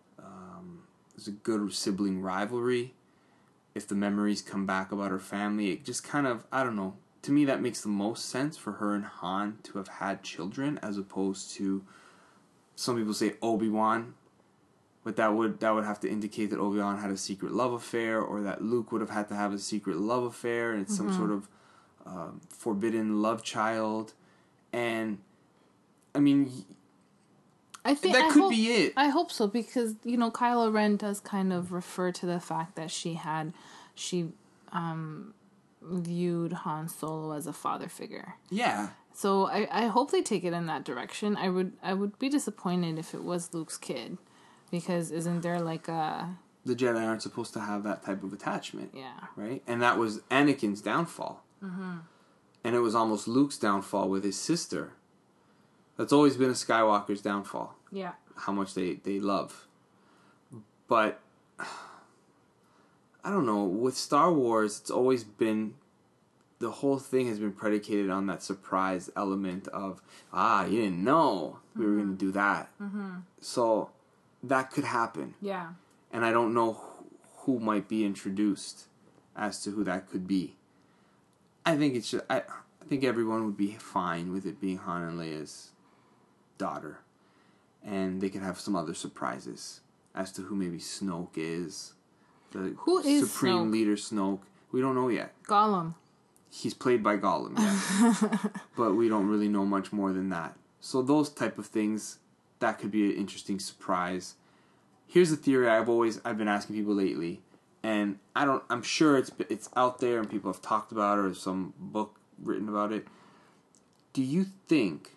there's a good sibling rivalry. If the memories come back about her family, it just kind of, I don't know. To me, that makes the most sense for her and Han to have had children, as opposed to, some people say Obi-Wan, but that would that would have to indicate that Obi-Wan had a secret love affair, or that Luke would have had to have a secret love affair, and it's mm-hmm. some sort of um, forbidden love child. And I mean, I think that I could hope, be it. I hope so, because you know Kylo Ren does kind of refer to the fact that she had she um, viewed Han Solo as a father figure. Yeah. So I, I hope they take it in that direction. I would I would be disappointed if it was Luke's kid, because isn't there like a... The Jedi aren't supposed to have that type of attachment. Yeah. Right? And that was Anakin's downfall. Mm-hmm. And it was almost Luke's downfall with his sister. That's always been a Skywalker's downfall. Yeah. How much they, they love. But, I don't know, with Star Wars, it's always been... The whole thing has been predicated on that surprise element of, ah, you didn't know we mm-hmm. were going to do that. Mm-hmm. So that could happen. Yeah. And I don't know who, who might be introduced as to who that could be. I think it's just, I, I think everyone would be fine with it being Han and Leia's daughter. And they could have some other surprises as to who maybe Snoke is. The who is Supreme Snoke? Leader Snoke. We don't know yet. Gollum. He's played by Gollum, yeah. But we don't really know much more than that. So those type of things, that could be an interesting surprise. Here's a theory I've always I've been asking people lately, and I don't I'm sure it's it's out there and people have talked about it, or some book written about it. Do you think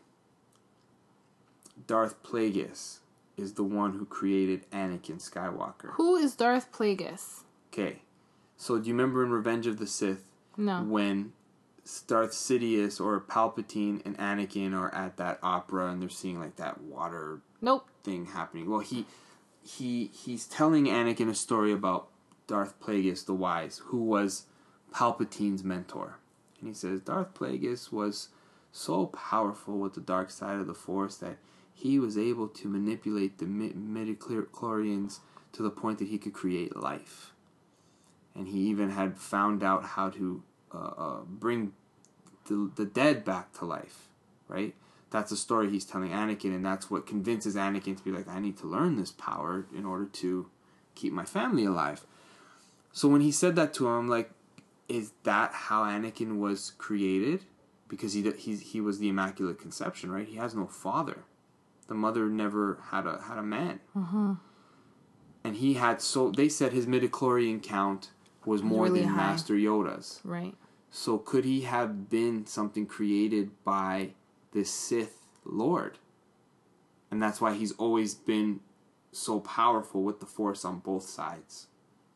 Darth Plagueis is the one who created Anakin Skywalker? Who is Darth Plagueis? Okay. So do you remember in Revenge of the Sith? No. When Darth Sidious or Palpatine and Anakin are at that opera and they're seeing like that water nope. thing happening. Well, he he he's telling Anakin a story about Darth Plagueis the Wise, who was Palpatine's mentor. And he says Darth Plagueis was so powerful with the dark side of the Force that he was able to manipulate the midichlorians to the point that he could create life. And he even had found out how to uh, uh, bring the, the dead back to life, right? That's a story he's telling Anakin, and that's what convinces Anakin to be like, I need to learn this power in order to keep my family alive. So when he said that to him, I'm like, is that how Anakin was created? Because he he he was the Immaculate Conception, right? He has no father. The mother never had a had a man. Mm-hmm. And he had so they said his midichlorian count was more really than high. Master Yoda's. Right. So could he have been something created by this Sith Lord? And that's why he's always been so powerful with the Force on both sides.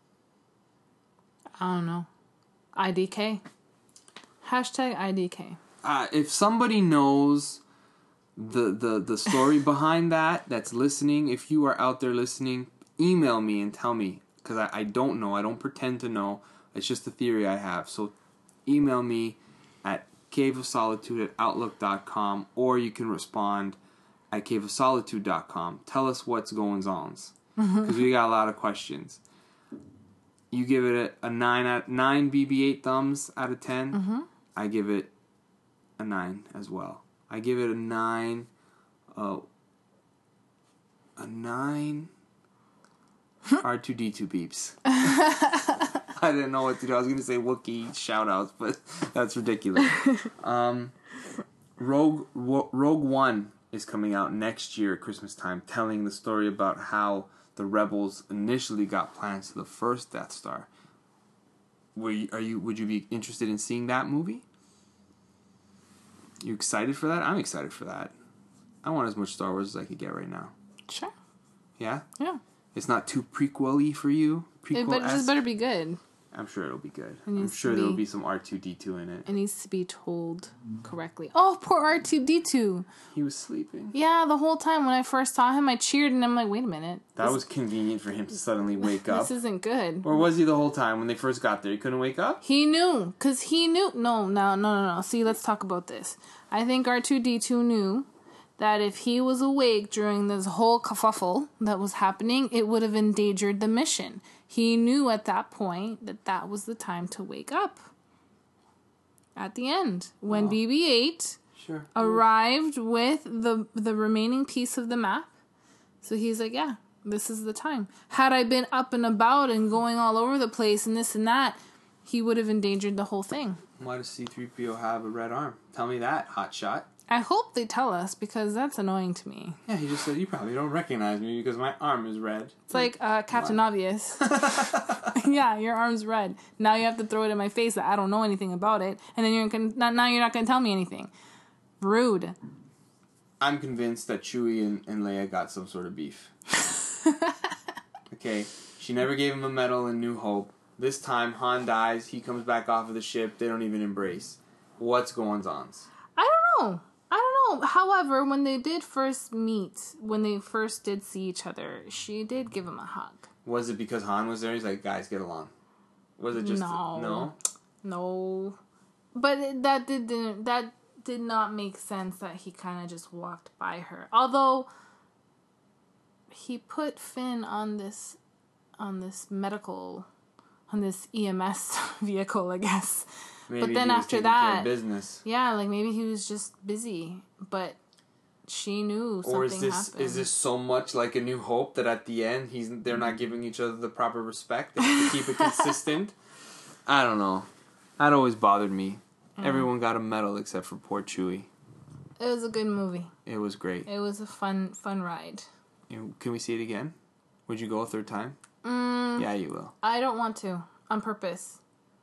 I don't know. I D K. Hashtag I D K. Uh, if somebody knows the, the, the story behind that, that's listening, if you are out there listening, email me and tell me. Because I, I don't know. I don't pretend to know. It's just a theory I have. So email me at caveofsolitude at outlook dot com, or you can respond at caveofsolitude dot com. Tell us what's going on. Because we got a lot of questions. You give it a, a nine at nine B B eight thumbs out of ten. Mm-hmm. I give it a nine as well. I give it a nine. Uh, a nine. R two D two beeps. I didn't know what to do. I was going to say Wookiee shoutouts, but that's ridiculous. Um, Rogue Rogue One is coming out next year at Christmas time, telling the story about how the Rebels initially got plans to the first Death Star. Were you, are you? Would you be interested in seeing that movie? You excited for that? I'm excited for that. I want as much Star Wars as I could get right now. Sure. Yeah? Yeah. It's not too prequel-y for you? Prequel it better, just better be good. I'm sure it'll be good. It I'm sure there'll be some R two D two in it. It needs to be told correctly. Oh, poor R two D two. He was sleeping. Yeah, the whole time when I first saw him, I cheered and I'm like, wait a minute. That this, was convenient for him to suddenly wake up. This isn't good. Or was he the whole time when they first got there? He couldn't wake up? He knew. Because he knew. No, no, no, no, no. See, let's talk about this. I think R two D two knew that if he was awake during this whole kerfuffle that was happening, it would have endangered the mission. He knew at that point that that was the time to wake up. At the end, when Oh. B B eight Sure. arrived with the the remaining piece of the map, so he's like, yeah, this is the time. Had I been up and about and going all over the place and this and that, he would have endangered the whole thing. Why does C three P O have a red arm? Tell me that, hotshot. I hope they tell us, because that's annoying to me. Yeah, he just said, you probably don't recognize me because my arm is red. It's like uh, Captain What? Obvious. Yeah, your arm's red. Now you have to throw it in my face that I don't know anything about it, and then you're gonna, now you're not going to tell me anything. Rude. I'm convinced that Chewie and, and Leia got some sort of beef. Okay, she never gave him a medal in New Hope. This time, Han dies, he comes back off of the ship, they don't even embrace. What's going on? I don't know. I don't know. However, when they did first meet, when they first did see each other, she did give him a hug. Was it because Han was there? He's like, guys, get along. Was it just... No. No? No. But it, that didn't, that did not make sense that he kind of just walked by her. Although, he put Finn on this, on this medical, on this E M S vehicle, I guess. Maybe but then he was after taking care of that, business. yeah, like maybe he was just busy, but she knew something Or is this happened. is this so much like A New Hope that at the end he's they're not giving each other the proper respect? They have to keep it consistent. I don't know. That always bothered me. Mm. Everyone got a medal except for poor Chewie. It was a good movie. It was great. It was a fun, fun ride. You, can we see it again? Would you go a third time? Mm, Yeah, you will. I don't want to, on purpose.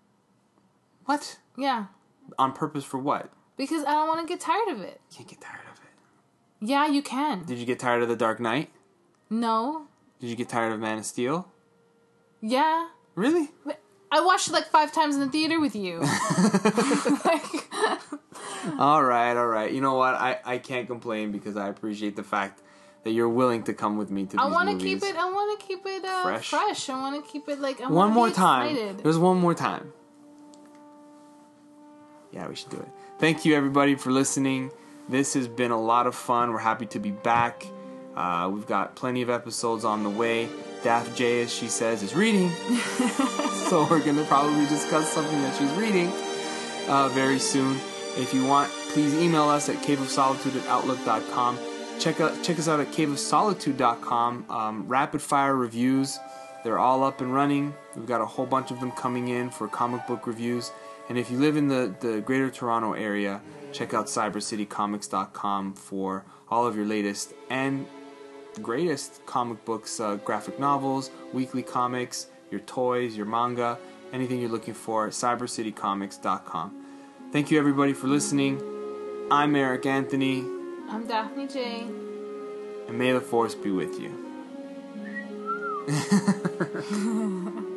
What? Yeah. On purpose for what? Because I don't want to get tired of it. You can't get tired of it. Yeah, you can. Did you get tired of The Dark Knight? No. Did you get tired of Man of Steel? Yeah. Really? But I watched it like five times in the theater with you. Like, all right, all right. You know what? I, I can't complain because I appreciate the fact that you're willing to come with me to I these want to movies. keep it. I want to keep it uh, fresh. Fresh? I want to keep it like. I One wanna more be time. excited. There's one more time. Yeah, we should do it. Thank you, everybody, for listening. This has been a lot of fun. We're happy to be back. Uh, we've got plenty of episodes on the way. Daft J, as she says, is reading. So we're going to probably discuss something that she's reading uh, very soon. If you want, please email us at cave of solitude at outlook dot com. Check out check us out at cave of solitude dot com. Um, rapid fire reviews. They're all up and running. We've got a whole bunch of them coming in for comic book reviews. And if you live in the, the greater Toronto area, check out cyber city comics dot com for all of your latest and greatest comic books, uh, graphic novels, weekly comics, your toys, your manga, anything you're looking for, cyber city comics dot com. Thank you, everybody, for listening. I'm Eric Anthony. I'm Daphne J. And may the force be with you.